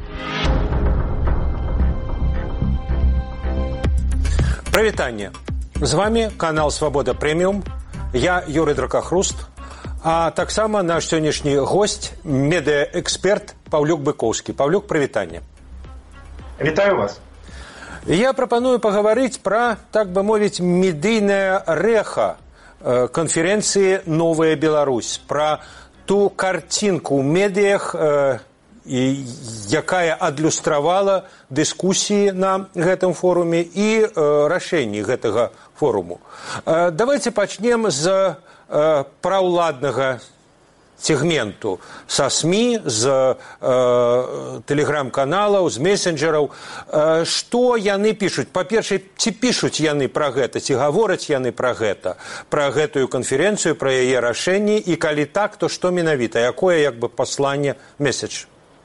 Прывітанне. З вами канал «Свобода Преміум». Я Юрий Дракахруст, а таксама наш сённяшні госць, медыаэксперт Паўлюк Быкоўскі. Паўлюк, прывітанне. Вітаю вас. Я прапаную пагаварыць пра, так бы мовіць, медыйнае рэха канферэнцыі «Новая Беларусь», пра ту картинку ў медыях, э, і, якая адлюстравала дыскусіі на гэтым форуме і э, рашэнні гэтага форуму. Э, давайте пачнем з э, праўладнага сегменту, са СМИ, з э, тэлеграм-каналаў, з месенджераў. Э, што яны пішуць? Па-першае, ці пішуць яны пра гэта, ці гавораць яны пра гэта, пра гэтую канферэнцыю, пра яе рашэнні, і калі так, то што менавіта? Якое, як бы, пасланне, месседж?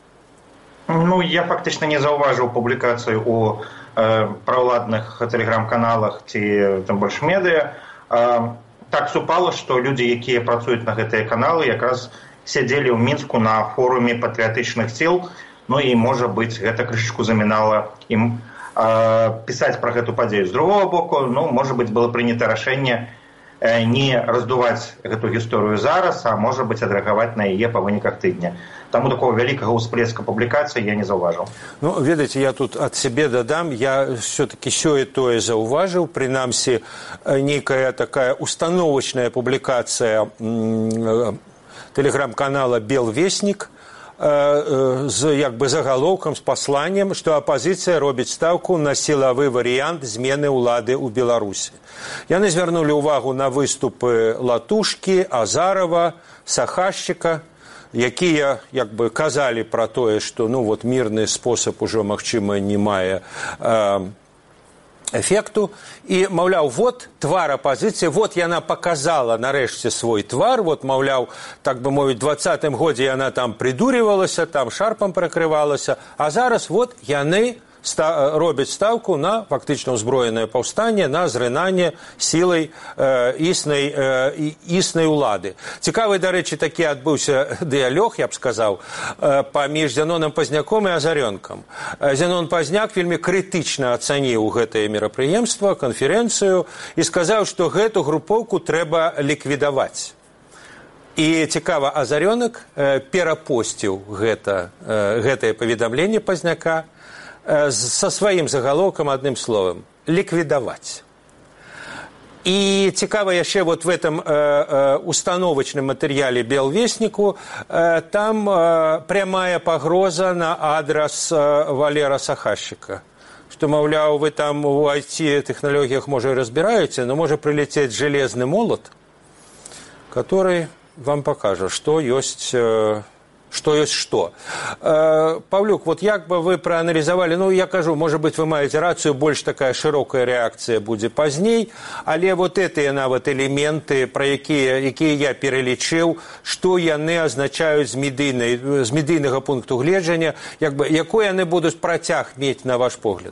Ну, я фактычна не заўважыў публікацыю ў э, праўладных тэлеграм-каналах ці, тым больш, медыа. Э, Так супала, што людзі, якія працуюць на гэтыя каналы, якраз сядзелі ў Мінску на форуме патрыятычных сіл, ну і, можа быць, гэта крышачку замінала ім э, пісаць пра гэту падзею. З другого боку, ну, можа быць, было прынята рашэнне э, не раздуваць гэту гісторыю зараз, а, можа быць, адрэагаваць на яе па выніках тыдня. Таму такого вялікага ўсплеска публікацыі я не заўважыў. Ну, ведаеце, я тут ад сябе дадам, я все-таки сёе-тое заўважыў, прынамсі, нейкая такая установачная публікацыя тэлеграм-канала «Белвеснік» з, як бы, загалоўкам, з пасланнем, што апазіцыя робіць стаўку на сілавы варыянт змены ўлады ў Беларусі. Яны звярнулі ўвагу на выступы Латушкі, Азарова, Сахашчыка, якія, як бы, казалі пра тое, што, ну, вот, мірны спосаб ужо, магчыма, не мае э, эфекту. І, маўляў, вот твар апазіцыі, вот яна показала нарэшце свой твар, вот, маўляў, так бы мовіць, двадцатым годзе яна там придурівалася, там шарпам прыкрывалася, а зараз вот яны ста, робяць стаўку на фактычна ўзброенае паўстанне, на зрынанне сілай э, існай, э, існай улады. Цікавы, дарэчы, такі адбыўся дыялог, я б сказаў, э, паміж Зянонам Пазняком і Азарёнкам. Зянон Пазняк вельмі крытычна ацаніў гэтае мерапрыемства, канферэнцыю, і сказаў, што гэту групоўку трэба ліквідаваць. І цікава, Азарёнак э, перапосціў гэта, э, гэтае паведамленне Пазняка со сваім загалоўкам, адным словам, ліквідаваць. І цікава яшчэ вот в этом э, э, установачным матэрыяле «Белвесніку» э, там э, прямая пагроза на адрас э, Валера Сахашчыка. Што, маўляў, вы там у ай ти-тэхналогіях, можа, і разбіраеце, но можа прилететь железны молот, который вам покажа, што ёсць э, што ёсць што. Э, Павлюк, вот як бы вы прааналізавалі, ну, я кажу, можа быць, вы маеце рацыю, больш такая шырокая рэакцыя будзе пазней, але вот гэтыя нават элементы, пра якія, якія я пералічыў, што яны азначаюць з медыйнай, з медыйнага пункту гледжання, як бы, якой яны будуць працяг мець, на ваш погляд?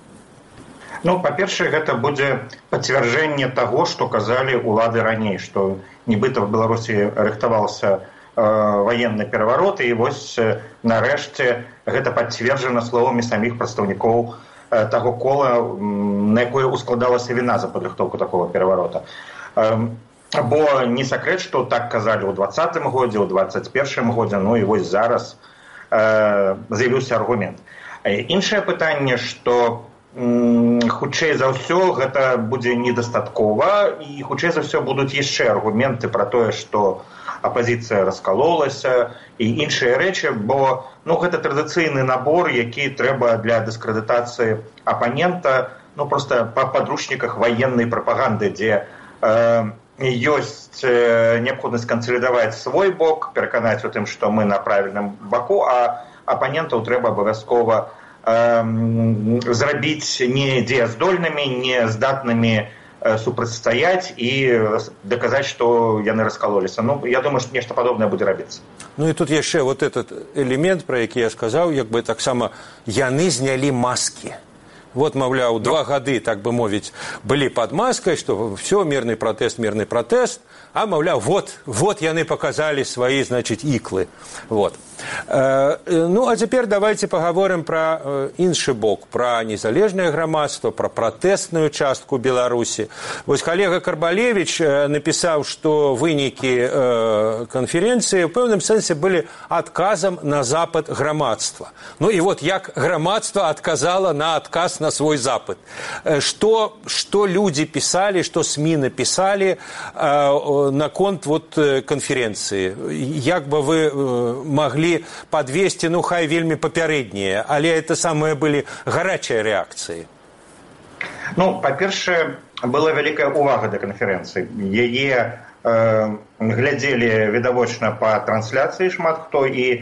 Ну, па-першае, гэта будзе пацвярджэнне таго, што казалі ўлады раней, што нібыта в Беларусі рыхтаваўся военный переворот, и вось нарэшце гэта пацверджана словамі самих прадстаўнікоў таго кола, на якое ускладалася віна за падрыхтоўку такого переворота. Бо не сакрэт, што так казалі ў двадцатым годзе, ў двадцать першым годзе, ну і вось зараз з'явіўся аргумент. Іншае пытанне, што хутчэй за ўсё гэта будзе недастаткова, і хутчэй за ўсё будуць яшчэ аргументы пра тое, што апозіцыя раскалолася і іншыя рэчы, бо ну, гэта традыцыйны набор, які трэба для дыскрэдытацыі апанента, ну, проста па падручніках ваеннай прапаганды, дзе э, ёсць э, неабходнасць кансалідаваць свой бок, пераканаць у тым, што мы на правільным баку, а апанентаў трэба абавязкова э, зрабіць не дзеяздольнымі, не здатнымі супрацьстаяць і даказаць, што яны раскалоліся. Ну, я думаю, што нешта падобнае будзе рабіцца. Ну і тут яшчэ вот этот элемент, пра які я сказаў, як бы таксама яны знялі маскі. Вот, маўляў, два гады, так бы мовіць, былі пад маскай, што все, мірны пратэст, мірны пратэст, а, маўляў, вот, вот яны паказалі свае, значыць, іклы. Вот. Э, ну, а цяпер давайте паговорым пра э, іншы бок, пра незалежнае грамадства, пра пратэстную частку Беларусі. Вось калега Карбалевіч э, напісаў, што вынікі э, канферэнцыі ў пэўным сэнсе былі адказам на запад грамадства. Ну і вот як грамадства адказала на адказ на свой запад. Э, што, што людзі пісалі, што СМІ напісалі э, наконт вот, канферэнцыі. Як бы вы э, маглі подвесці, ну, хай вельмі папярэднія, але это самыя былі гарачыя рэакцыі. Ну, па-першае, была вялікая увага да канферэнцыі. Яе э, глядзелі відавочна па трансляцыі шмат хто і э,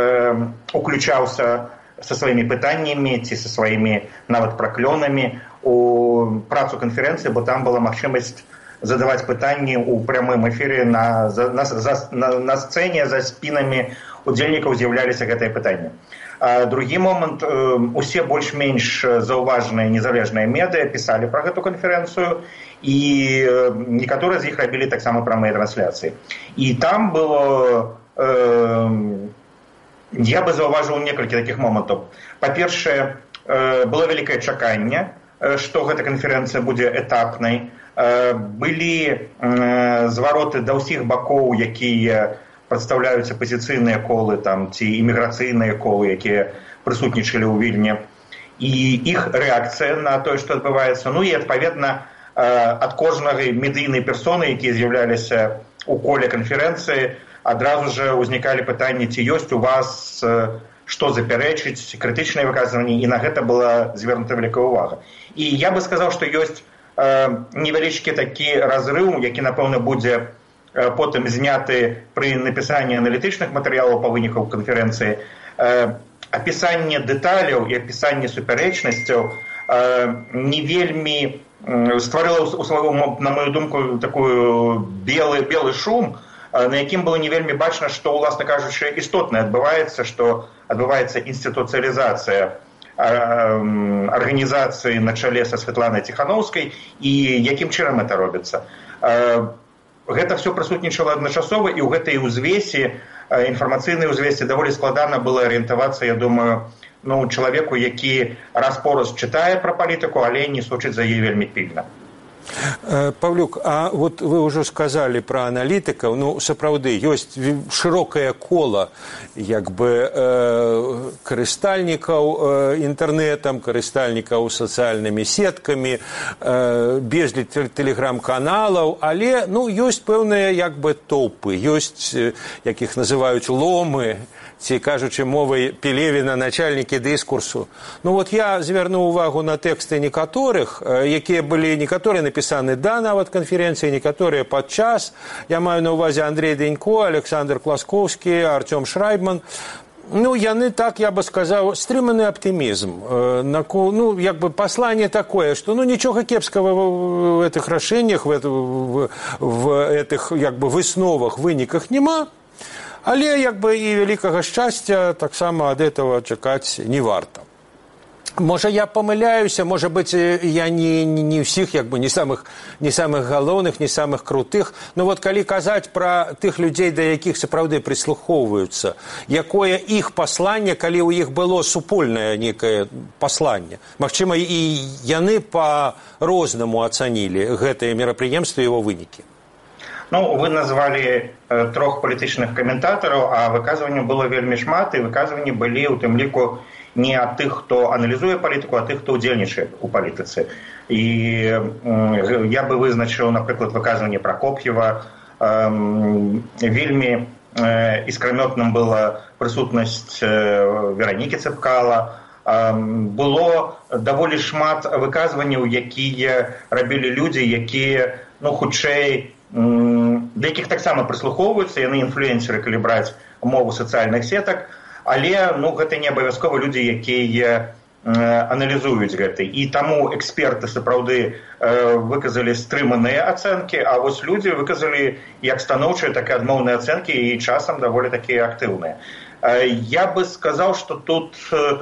уключаўся са сваімі пытаннямі ці са сваімі нават праклёнамі у працу канферэнцыі, бо там была магчымасць задаваць пытанні ў прямым эфіры на, на, на, на сцэне за спінамі удзельнікаў з'яўляліся гэтыя пытанні. А другі момант, усе больш-менш заўважныя незалежныя медыа пісалі пра гэту канферэнцыю, і некаторыя з іх рабілі таксама прамыя трансляцыі. І там было, э, я бы заўважыў некалькі такіх момантаў. Па-першае, э, было вялікае чаканне, што гэта канферэнцыя будзе этапнай. Э, былі э, звароты да ўсіх бакоў, якія прадстаўляюць апазіцыйныя колы там, ці іміграцыйныя колы, якія прысутнічалі ў Вільні. І іх рэакцыя на тое, што адбываецца. Ну і, адпаведна, ад кожнага медыйнай персоны, якія з'яўляліся ў коле канферэнцыі, адразу ж узнікалі пытанні, ці ёсць у вас што запярэчыць, крытычныя выказванні, і на гэта была звернута вялікая ўвага. І я бы сказаў, што ёсць невялічкі такі разрыў, які, напэўна, будзе потым зняты пры напісанні аналітычных матэрыялаў па выніках канферэнцыі. Апісанне дэталяў і апісанне супярэчнасцяў не вельмі стварыла, на мою думку, такую белы, белы шум, на якім было не вельмі бачна, што, уласна кажучы, істотна адбываецца, што адбываецца інстытуцыялізацыя арганізацыі на чале са Святланай Ціхановскай, і якім чынам гэта робіцца. Гэта все прысутнічала адначасова, і ў гэтай узвесе, інфармацыйнай узвесе, даволі складана было арыентавацца, я думаю, ну, чалавеку, які раз-пораз чытае пра палітыку, але не сочыць за яе вельмі пільна. Павлюк, а вот вы ўжо сказалі пра аналітыкаў, ну, сапраўды, ёсць шырокае кола, як бы, э, карыстальнікаў э, інтэрнэтам, карыстальнікаў сацыяльнымі сеткамі, э, безліч тэлеграм-каналаў, але, ну, ёсць пэўныя, як бы, топы, ёсць, як іх называюць, ломы, ці, кажучы мовай Пелевіна, начальнікі дыскурсу. Ну, вот я звярнуў увагу на тэксты некаторых, якія былі, некаторыя напісаны да нават канферэнцыі, некаторыя падчас. Я маю на ўвазе Андрей Денько, Александр Класкоўскі, Артём Шрайбман. Ну, яны так, я бы сказал, стрыманы оптимизм. Ну, як бы послание такое, что ну, ничего кепского в этих решениях, в, это, в, в этих як бы, высновах, выниках нема, але як бы и великого счастья так само от этого чекать не варто. Можа, я помыляюся, может быть, я не, не, не всех, як бы, не самых, не самых галоўных, не самых крутых, но вот калі казаць про тых людей, до якіх сапраўды прислухоўваюцца, якое іх пасланне, калі ў іх было супольнае некае пасланне. Магчыма, і яны по-рознаму ацанілі гэтае мерапрыемства і его вынікі. Ну, вы назвали э, трох палітычных каментатараў, а выказванняў было вельмі шмат, і выказванні былі ў тым ліку не от тех, кто анализует политику, а от тех, кто удзельнічае у палітыцы. І э, я бы вызначыў, напрыклад, выказванне Прокоп'ева. Э, вельмі э, іскрамётным была прысутнасць э, Веронікі Цепкала. Э, было даволі шмат выказванняў, якія рабілі людзі, якія, ну, хутчэй, э, да якіх таксама прыслухоўваюцца, яны інфлюэнсеры, калі браць мову сацыяльных сетак. Але ну, гэта не абавязкова людзі, якія э, аналізуюць гэта. І таму эксперты сапраўды э, выказалі стрыманыя ацэнкі, а вось людзі выказалі як станоўчыя, так і адмоўныя ацэнкі, і часам даволі такія актыўныя. Э, я бы сказаў, што тут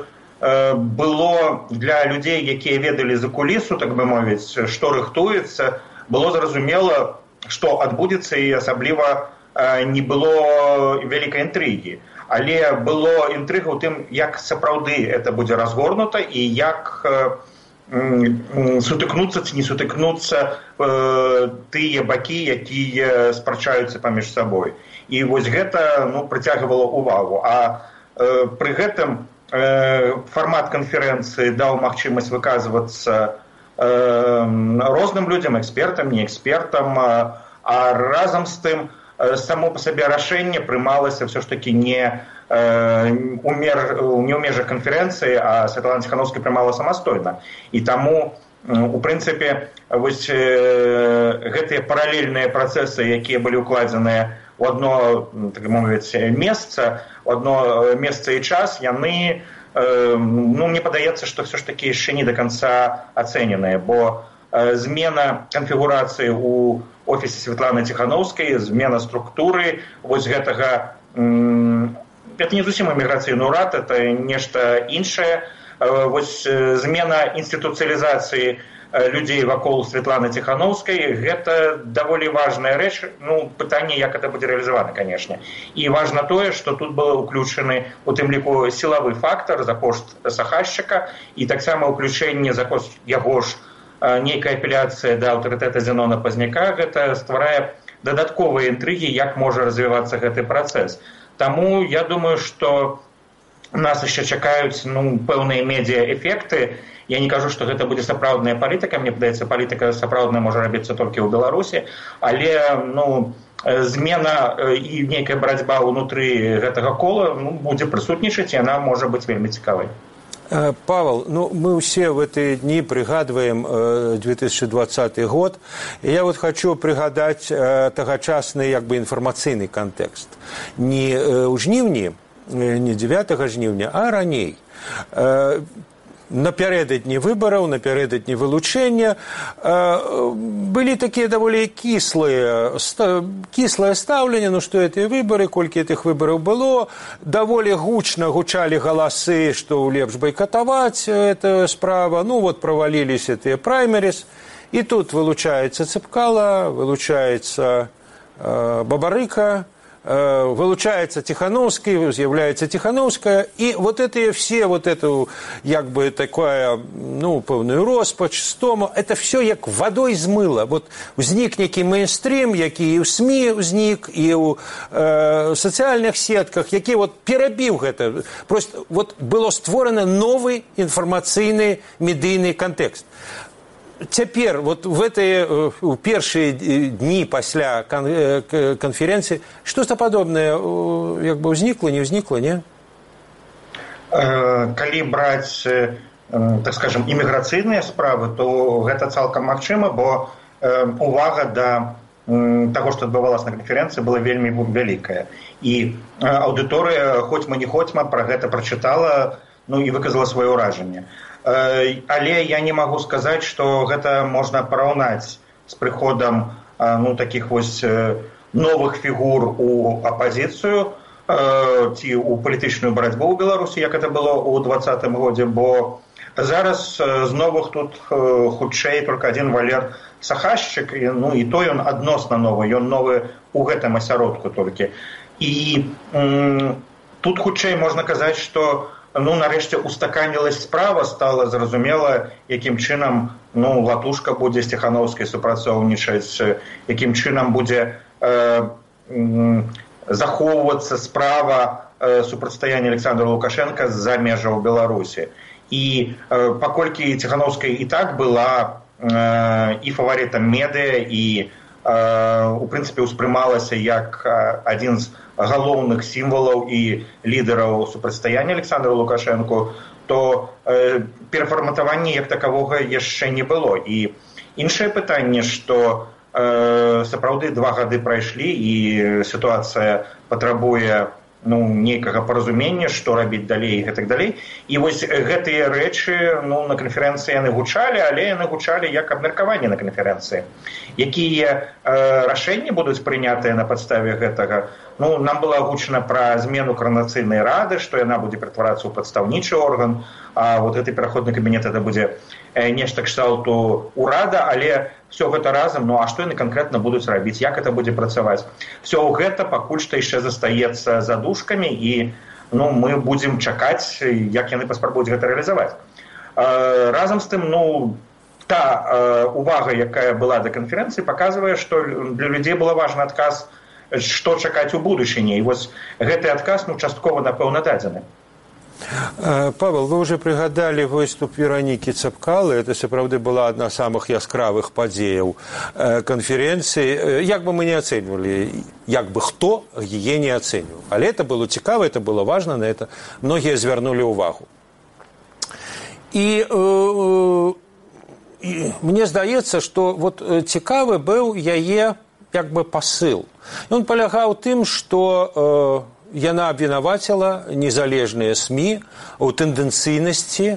э, было для людзей, якія ведалі за кулісу, так бы мовіць, што рыхтуецца, было зразумела, што адбудзецца, і асабліва э, не было вялікай інтрыгі. Але было інтрыга ў тым, як сапраўды это будзе разгорнута і як э, сутыкнуцца ці не сутыкнуцца э, тыя бакі, якія спрачаюцца паміж сабой. І вось гэта ну, прыцягвала ўвагу. А э, пры гэтым э, фармат канферэнцыі даў магчымасць выказвацца э, розным людзям, экспертам, не экспертам, а, а разам з тым само по себе рашэнне прымалася все ж таки не э, умер, не ў межах канферэнцыі, а Святлана Ціхановская прымала самастойна. І таму у прынцыпе вось э, гэтыя паралельныя працэсы, якія былі ўкладзеныя у одно, так мовіць, месца, у одно месца і час, яны э, ну, мне падаецца, што все ж таки яшчэ не до конца ацэненыя, бо э, змена канфігурацыі у офісе Святланы Ціхановскай, змена структуры вось гэтага, это не зусім эміграцыйны ўрад, это нешта іншае. Вось змена інстытуцыялізацыі людзей вакол Святланы Ціхановскай, гэта даволі важная рэч. Ну, пытанне, як это будзе рэалізавана, канешне. І важна тое, што тут быў уключаны у тым ліку сілавы фактар за кошт Сахашчыка, і таксама ўключэнне за кошт яго ж нейкая апеляцыя да аўтарытэта Зенона Пазняка, гэта стварае дадатковыя інтрыгі, як можа развівацца гэты працэс. Таму я думаю, што нас яшчэ чакаюць ну, пэўныя медыа-эфекты. Я не кажу, што гэта будзе сапраўдная палітыка, мне падаецца, палітыка сапраўдная можа рабіцца толькі ў Беларусі, але ну, змена і нейкая барацьба ўнутры гэтага кола ну, будзе прысутнічаць, і яна можа быць вельмі цікавай. Павел, ну, мы все в эти дни пригадываем две тысячи двадцатый год. И я вот хочу пригадать тогочасный як бы, информационный контекст. Не у жнівні, не девятого жнівня, а раней. Напярэдадні выбараў, напярэдадні вылучэння былі такія даволі кіслыя, кіслае стаўленне, ну што гэтыя выбары, колькі гэтых выбараў было, даволі гучна гучалі галасы, што лепш байкатаваць эта справа, ну вот праваліліся тыя праймеріс, і тут вылучаецца Цепкала, вылучаецца Бабарыка, вылучается Тихановский, з'является Тихановская, и вот это все, вот эту, як бы, такая, ну, пэўную роспач, стому, это все як водой змыло. Вот узник некий мейнстрим, які і ў СМИ узник, і ў э, социальных сетках, які вот перабіў гэта. Просто вот было створено новый информационный медийный контекст. Цяпер вот в этой у першыя дні пасля канферэнцыі штосьці падобнае як бы ўзнікла, не ўзнікла, не? Калі браць, так скажем, іміграцыйныя справы, то гэта цалкам магчыма, бо увага да таго, што адбывалася на канферэнцыі, была вельмі вялікая. І аўдыторыя, хоць мы не хоцьма, пра гэта прачытала, ну, і выказала сваё ўражанне. Але я не магу сказаць, што гэта можна параўнаць з прыходам, ну, такіх вось новых фігур у апазіцыю ці ў палітычную барацьбу ў Беларусі, як это было ў двадцатым годзе, бо зараз з новых тут хутчэй толькі адзін Валер Сахашчык, ну, і то ён адносна новы, ён новы ў гэтым асяродку толькі. І м, тут хутчэй можна казаць, што, ну, нарэшце устаканілась справа, стала зразумела, якім чынам, ну, Латушка будзе з Ціханаўскай супрацоўнічаць, якім чынам будзе э, м, захоўвацца справа э, супрацьстаяння Александра Лукашенка з-за межаў Беларусі. І э, паколькі Ціханаўская і так была э, і фаварытам медыа, і э, у прынцыпе ўспрымалася як адзін з галоўных сімвалаў і лідараў супрацьстаяння Александру Лукашенку, то э, перафарматавання як такавога яшчэ не было. І іншае пытанне, што э, сапраўды два гады прайшлі і сітуацыя патрабуе, ну, нейкага паразумення, што рабіць далей і гэтак далей. І вось гэтыя рэчы, ну, на канферэнцыі яны гучалі, але яны гучалі як абмеркаванне на канферэнцыі. Якія э, рашэнні будуць прынятыя на падставе гэтага? Ну, нам было агучана пра змену каранацыйнай рады, што яна будзе ператварацца ў прадстаўнічы орган, а вот гэты пераходны кабінет это будзе э, нешта кшталту урада, але все гэта разам, ну, а што яны канкрэтна будуць рабіць, як это будзе працаваць? Все гэта пакуль што яшчэ застаецца задушкамі, і, ну, мы будзем чакаць, як яны паспрабуюць гэта рэалізаваць. Э, разам з тым, ну, та э, увага, якая была да канферэнцыі, паказвае, што для людзей было важны адказ, што чакаць у будучыні. І вось гэты адказ, ну, часткова, напэўна, дадзены. Павел, вы уже прыгадалі выступ Веронікі Цапкалы. Это, сапраўды, была адна з самых яскравых падзеяў канферэнцыі. Як бы мы не ацэньвалі, як бы хто яе не ацэньваў. Але это было цікава, это было важна, на это многія звярнулі ўвагу. І, э, і мне здаецца, што вот цікавы быў яе як бы пасыл. Ён палягаў тым, што э, яна абвінаваціла незалежныя СМІ у тэндэнцыйнасці,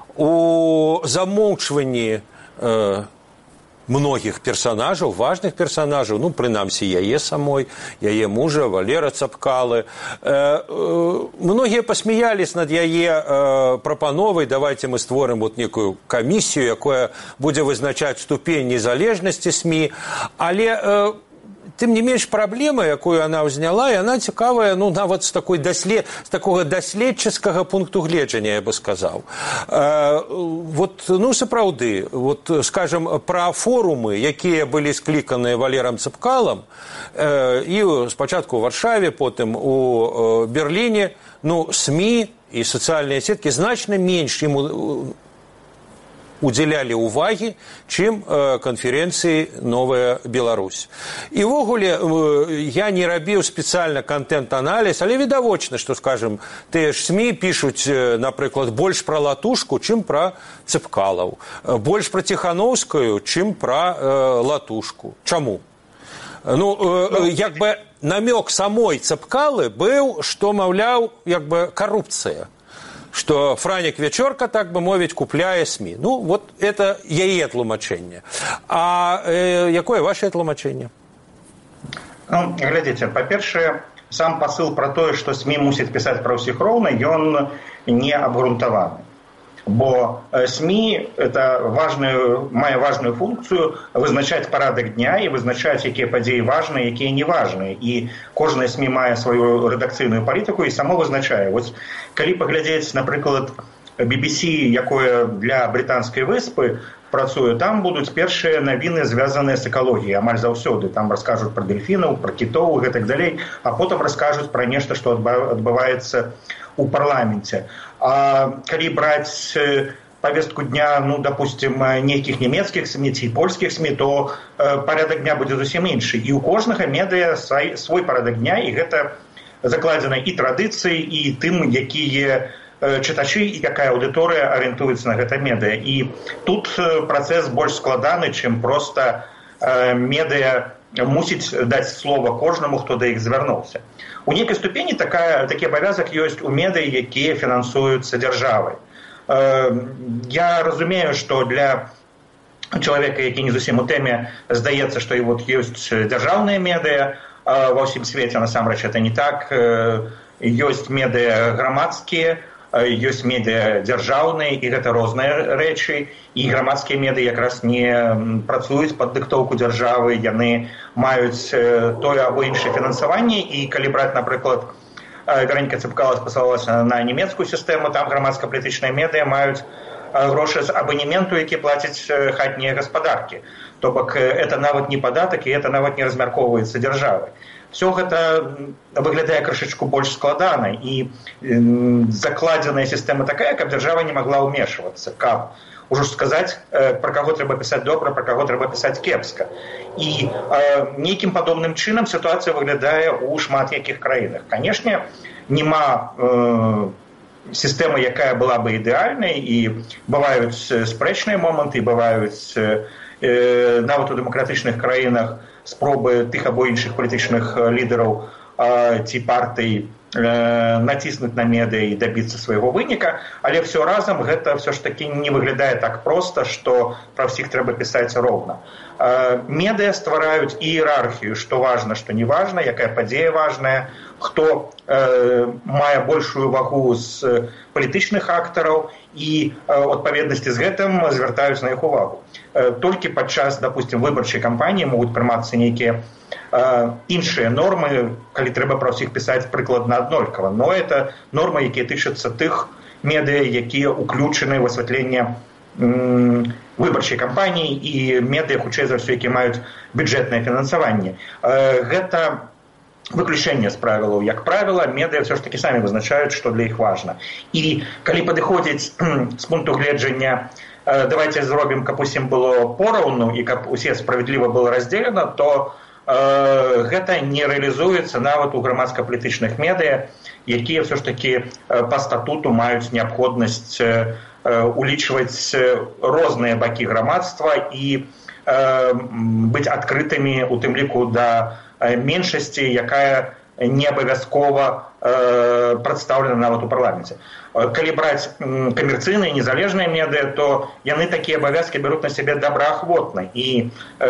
у замоўчванні э, многіх персанажаў, важных персанажаў, ну, прынамсі, яе самой, яе мужа, Валера Цапкалы. Э, э, многія пасмяялись над яе э, прапановай, давайте мы створым вот некую камісію, якая будзе вызначаць ступень незалежнасці СМІ, але э, тым не менш, праблема, якую она ўзняла, і она цікавая, ну, нават з, такой даслед... з такога даследчыцкага пункту гледжання, я бы сказаў. Э, вот, ну, сапраўды, вот, скажем, пра форумы, якія былі скліканыя Валерам Цапкалам, э, і спачатку ў Варшаве, потым у э, Берліне, ну, СМІ і сацыяльныя сеткі значна менш ім удзялялі ўвагі, чым э, канферэнцыі «Новая Беларусь». І ўвогуле, э, я не рабіў спецыяльна контент-аналіз, але відавочна, што, скажем, тыя ж СМІ пішуць, э, напрыклад, больш пра Латушку, чым пра Цапкалаў, э, больш пра Ціханаўскую, чым пра э, Латушку. Чаму? Ну, э, як бы намёк самой Цапкалы быў, што, маўляў, як бы карупцыя. Что Франік Вечорка, так бы мовіць, купляе СМІ. Ну, вот это яе тлумачэнне. А э, якое ваше тлумачэнне? Ну, глядзіце, па-першае, сам пасыл пра тое, што СМІ мусіць пісаць пра ўсіх роўна, ён не абгрунтаваны. Бо СМІ это важную, мае важную функцыю вызначаць парадак дня і вызначаць, якія падзеі важныя, якія не важныя. І кожная СМІ мае сваю рэдакцыйную палітыку і само вызначае. Вось, калі паглядзець, напрыклад, би би си, якое для брытанскай выспы працуе, там будуць першыя навіны, звязаныя з экалогіяй, амаль заўсёды. Там раскажуць пра дельфінаў, пра кітоў і гэтак далей, а потым раскажуць пра нешта, што адбываецца у парламенце. А калі браць повестку дня, ну, допустим, нейкіх нямецкіх СМІ ці польскіх СМІ, то э, парадак дня будзе зусім іншы. І у кожнага медыа свой, свой парадак дня, і гэта закладзена і традыцыі, і тым, якія э, чытачы і якая аўдыторыя арыентуецца на гэта медыа. І тут э, працэс больш складаны, чым проста медыя мусіць даць слова кожнаму, хто да іх звярнуўся. У нейкай ступені такая, такі абавязак ёсць у медый, якія фінансуюцца дзяржавай. Я разумею, што для чалавека, які не зусім у тэме, здаецца, што і вот ёсць дзяржаўныя медыя ва ўсім свеце, насамрэч это не так. Ёсць медыя грамадскія, ёсць медыя дзяржаўныя, і гэта розныя рэчы, і грамадскія медыі якраз не працуюць пад дыктоўку дзяржавы, яны маюць тое або іншае фінансаванне, і калі браць, напрыклад, Вероніка Цыпкала спасалася на нямецкую сістэму, там грамадска-палітычныя медыі маюць грошы з абанементу, які плацяць хатнія гаспадаркі. То бок это нават не падатак, і это нават не размяркоўваецца дзяржавай. Все гэта выглядае крышачку больш складана, і закладзеная сістэма такая, каб дзяржава не магла ўмешвацца, каб ужо сказаць, пра каго трэба пісаць добра, пра каго трэба пісаць кепска. І э, нейкім падобным чынам сітуацыя выглядае ў шмат якіх краінах. Канешне, няма э, сістэмы, якая была бы ідэальнай, і бываюць спрэчныя моманты, бываюць э, нават у дэмакратычных краінах спробы тых або іншых палітычных лідараў э, ці партый націснуць на медыа і дабіцца свайго выніка, але все разам гэта все ж таки не выглядае так проста, што пра ўсіх трэба пісаць роўна. Медыа ствараюць іерархію, што важна, што не важна, якая падзея важная, хто э, мае большую вагу з палітычных актараў, і у адпаведнасці з гэтым звяртаюць на іх увагу. Толькі падчас, допустим, выбарчай кампаніі могуць прымацца нейкія іншыя нормы, калі трэба пра ўсіх пісаць прыкладна аднолькава. Но это нормы, якія тычацца тых медыа, якія ўключаны ў асвятленне выбарчай кампаніі, і медыа, хутчэй за ўсё, якія маюць бюджэтнае фінансаванне. Гэта выключэнне з правілаў. Як правіла, медыа все ж таки самі вызначаюць, што для іх важна. І калі падыходзіць з пункту гледжання, давайте зробім, каб усім было пораўну і каб усе справядліва было раздзелена, то гэта не рэалізуецца нават у грамадска-палітычных медыа, якія все ж таки па статуту маюць неабходнасць улічваць розныя бакі грамадства і быць адкрытымі у тым ліку да меншасці, якая не абавязкова прадстаўлена нават у парламенце. Калі браць камерцыйныя, незалежныя медыа, то яны такія абавязкі бяруць на сябе добраахвотна, і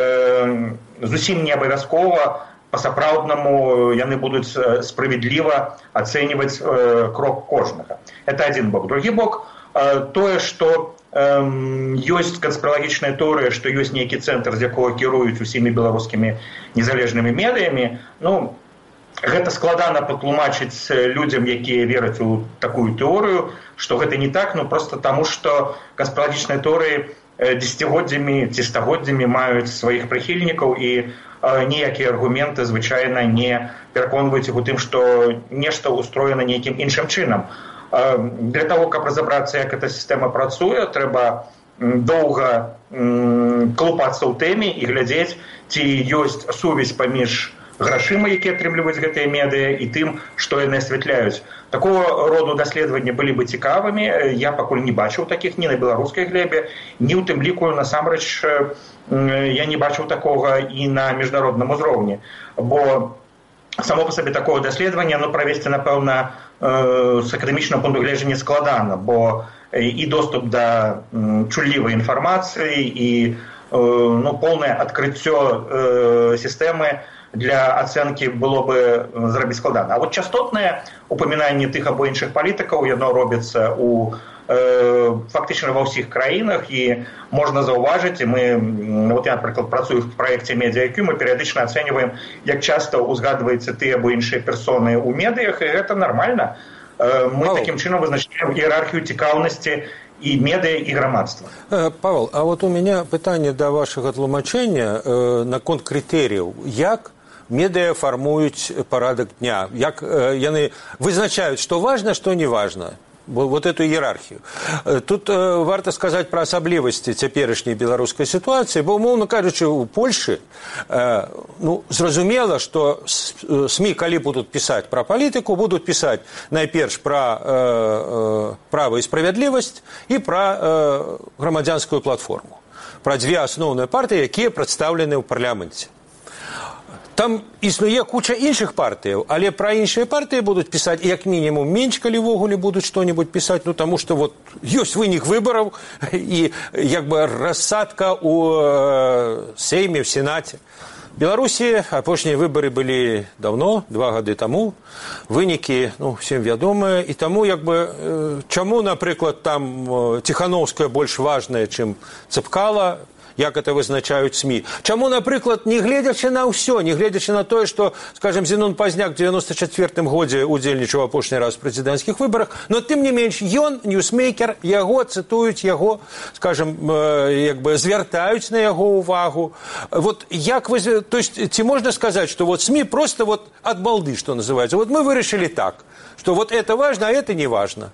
э, зусім не абавязкова па-сапраўднаму яны будуць справядліва ацэньваць э, крок кожнага. Это адзін бок. Другі бок, э, тое, што э, ёсць канспіралагічная тэорыя, што ёсць нейкі цэнтр, з якога кіруюць усімі беларускімі незалежнымі медыямі, ну, гэта складана патлумачыць людзям, якія вераць у такую тэорыю, што гэта не так, ну проста таму, што канспіралагічныя тэорыі дзесяцігоддзямі ці стагоддзямі маюць сваіх прыхільнікаў, і э, ніякія аргументы звычайна не пераконваюць іх у тым, што нешта устроена нейкім іншым чынам. Э, для таго, каб разабрацца, як эта сістэма працуе, трэба доўга э, клупацца ў тэме і глядзець, ці ёсць сувязь паміж грашыма, якія атрымліваюць гэтыя медыа, і тым, што яны асвятляюць. Такого роду даследаванні былі бы цікавымі. Я пакуль не бачыў такіх ні на беларускай глебе, ні ў тым ліку, насамрэч, я не бачыў такога і на міжнародным узроўні. Бо само па сабе такого даследавання, ну, правесці, напэўна, з акадэмічнага пункту гледжання складана, бо і доступ да чуллівай інфармацыі, і ну, поўнае адкрыццё сістэмы для ацэнкі было бы зрабіць складана. А вот частотнае упамінанне тых або іншых палітыкаў, яно робіцца у э, фактычна ва ўсіх краінах, і можна заўважыць, і мы, вот я, напрыклад, працую в праекце Media ай кью, мы перыядычна ацэньваем, як часта узгадваецца тыя або іншыя персоны ў медыях, і гэта нармальна. Э, мы Павел, такім чынам вызначаем іерархію цікаўнасці і медыа, і грамадства. Павел, а вот у меня пытанне да вашага тлумачэння э, наконт крытэрыяў. Як медыа фармуюць парадак дня, як э, яны вызначаюць, што важна, што не важна, вот эту іерархію. Тут э, варта сказаць пра асаблівасці цяперашняй беларускай сітуацыі, бо, умоўна кажучы, у Польшы э, ну, зразумела, што СМІ, калі будуць пісаць пра палітыку, будуць пісаць найперш пра э, э, права і справядлівасць і пра э, грамадзянскую платформу. пра дзве асноўныя партыі, якія прадстаўлены ў парламенце. Там існуе куча іншых партыяў, але пра іншыя партыі будуць пісаць, як мінімум, менш, калі ўвогуле будуць што-небудзь пісаць, ну, таму што вот ёсць вынік выбараў і як бы рассадка ў э, Сейме, в Сенаце. Беларусі апошнія выбары былі даўно, два гады таму. Вынікі, ну, всем вядомыя. І таму, як бы, э, чаму, напрыклад, там э, Ціхановская больш важная, чым Цэпкала, як это вызначаюць СМІ. Чаму, напрыклад, не гледзячы на ўсё, не гледзячы на тое, што, скажем, Зенон Пазняк у девяносто четвёртым годзе удзельнічаў апошні раз у прэзідэнцкіх выбарах, но тым не менш ён, ньюсмейкер, яго цытуюць, яго, скажем, як бы звяртаюць на яго ўвагу. Вот як вы, то есть, ці можна сказаць, што вот СМІ просто вот ад балды, што называецца. Вот мы вырашылі так, што вот это важно, а это не важно.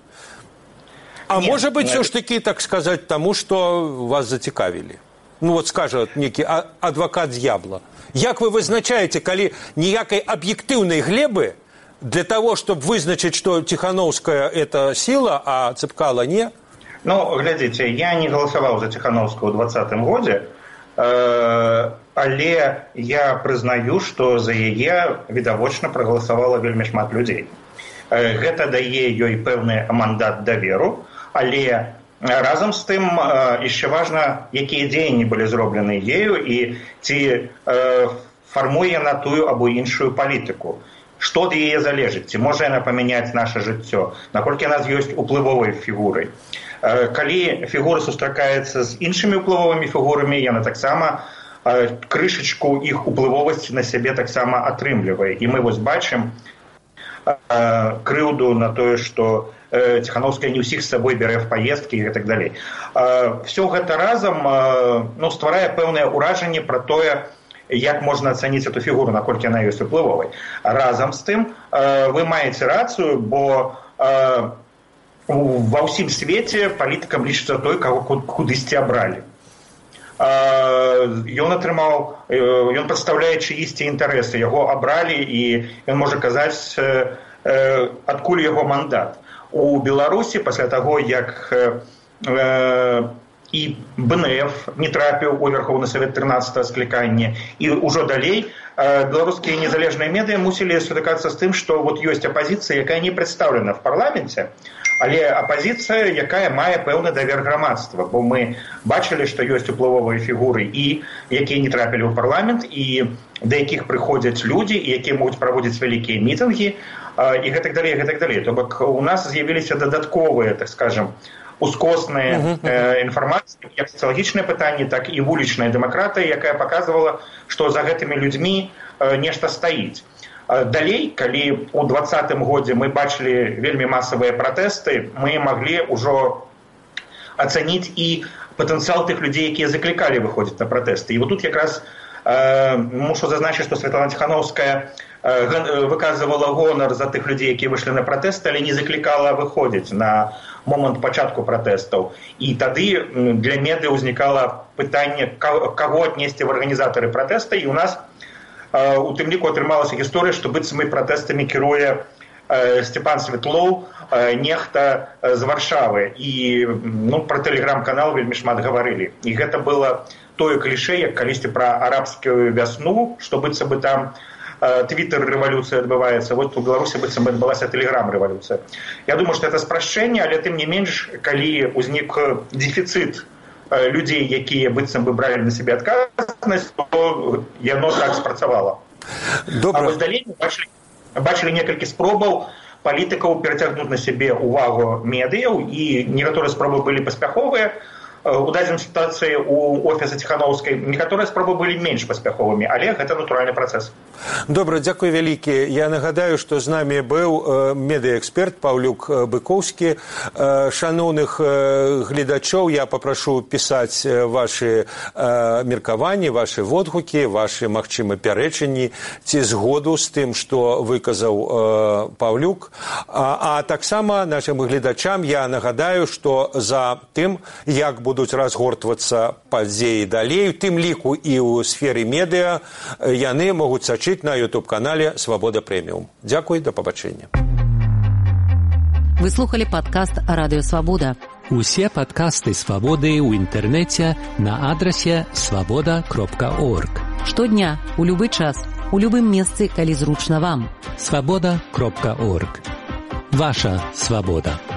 А нет, может быть, нет. Все ж таки, так сказать, тому, што вас зацікавілі. Ну, вот скажет некий адвокат дьявола. Як вы вызначаете, калі ніякай аб'ектыўнай глебы для того, чтобы вызначить, что Тихановская – это сила, а Цэпкала не? Ну, глядите, я не голосовал за Тихановскую в двадцатым году, э, але я признаю, что за яе відавочна проголосовало вельмі шмат людей. Э, гэта дае ёй пэўны мандат даверу, але разам з тым яшчэ важна, якія дзеянні былі зроблены ею і ці э, фармуе яна тую або іншую палітыку. Што ад яе залежыць? Ці можа яна памяняць наша жыццё? Наколькі яна ёсць уплывовай фігурай? Э, калі фігура сустракаецца з іншымі уплывовымі фігурамі, яна таксама э, крышачку іх уплывовасці на сябе таксама атрымлівае. І мы вось бачым э, крыўду на тое, што Тихановская не ўсіх з сабой бярэ в поездкі і так далей. Все гэта разам, ну, стварае пэўнае ўражанне пра тое, як можна ацаніць эту фігуру, наколькі яна ёсць уплывовай. Разам з тым вы маеце рацыю, бо ва ўсім свеце палітыкам лічыцца той, каго кудысьці абралі. Ён атрымаў, ён прадстаўляе чыісьці інтарэсы, яго абралі і ён можа казаць, адкуль яго мандат. У Беларусі пасля таго, як э, і бэ эн эф не трапіў у Верховны Савет трынаццатага склікання, і ўжо далей э, беларускія незалежныя медыа мусілі сутыкацца з тым, што вот ёсць апазіцыя, якая не прадстаўлена в парламенце, але апазіцыя, якая мае пэўны давер грамадства, бо мы бачылі, што ёсць уплывовыя фігуры, і якія не трапілі ў парламент, і да якіх прыходзяць людзі, і якія могуць праводзіць вялікія мітынгі, і гэтак далей, гэтак далей. То бок у нас з'явіліся дадатковыя, так скажем, ускосныя э, інфармацыі, як сацыялагічныя пытанні, так і вулічная дэмакратыя, якая паказвала, што за гэтымі людзьмі э, нешта стаіць. Далей, калі ў двадцатым годзе мы бачылі вельмі масавыя пратэсты, мы маглі ўжо ацаніць і патэнцыял тых людзей, якія заклікалі выходзіць на пратэсты. І вот тут якраз э, мушу зазначыць, што Светлана Тихановская выказывала гонар за тых людзей, якія выйшлі на пратэсты, але не заклікала выходзіць на момант пачатку пратэстаў. І тады для медыа ўзнікала пытанне, каго аднесці в арганізатары пратэста, і у нас у тым ліку атрымалася гісторыя, што быццам і пратэстамі кіруе Степан Светлоў, нехта з Варшавы. І ну, пра тэлеграм-канал вельмі шмат гаварылі. І гэта было тое клішэ, як калісьці пра арабскую вясну, што быццам бы там твиттер-рэвалюцыя адбываецца, вот у Беларусі быццам адбылася тэлеграм-рэвалюцыя. Я думаю, што это спрашчэнне, але тым не менш, калі ўзнік дэфіцыт людзей, якія быццам бы бралі на сябе адказнасць, то яно так спрацавала. Добра. А вось далей мы бачылі, бачылі некалькі спробаў палітыкаў перацягнуць на сябе увагу медыяў, і некаторыя спробы былі паспяховыя. У дадзенай сітуацыі у офіса Тихановскай некаторыя спробы былі менш паспяховымі, але гэта натуральны працэс. Добра, дзякуй вялікі. Я нагадаю, што з намі быў медыаэксперт Паўлюк Быкоўскі. Шаноўных гледачоў я папрашу пісаць вашы меркаванні, вашы водгукі, вашы, магчыма, пярэчанні ці згоду з тым, што выказаў Паўлюк. А, а таксама нашым гледачам я нагадаю, што за тым, як будуць разгортвацца падзеі далей, у тым ліку і ў сферы медыа, яны могуць сачыць на ютуб-канале «Свабода Прэміум». Дзякуй, да пабачэння. Вы слухали падкаст «Радыё Свабода». Усе падкасты «Свабоды» ў інтэрнэце на адрасе свабода кропка орг. Штодня, у любы час, у любым месцы, калі зручна вам. свабода кропка орг. Ваша свабода.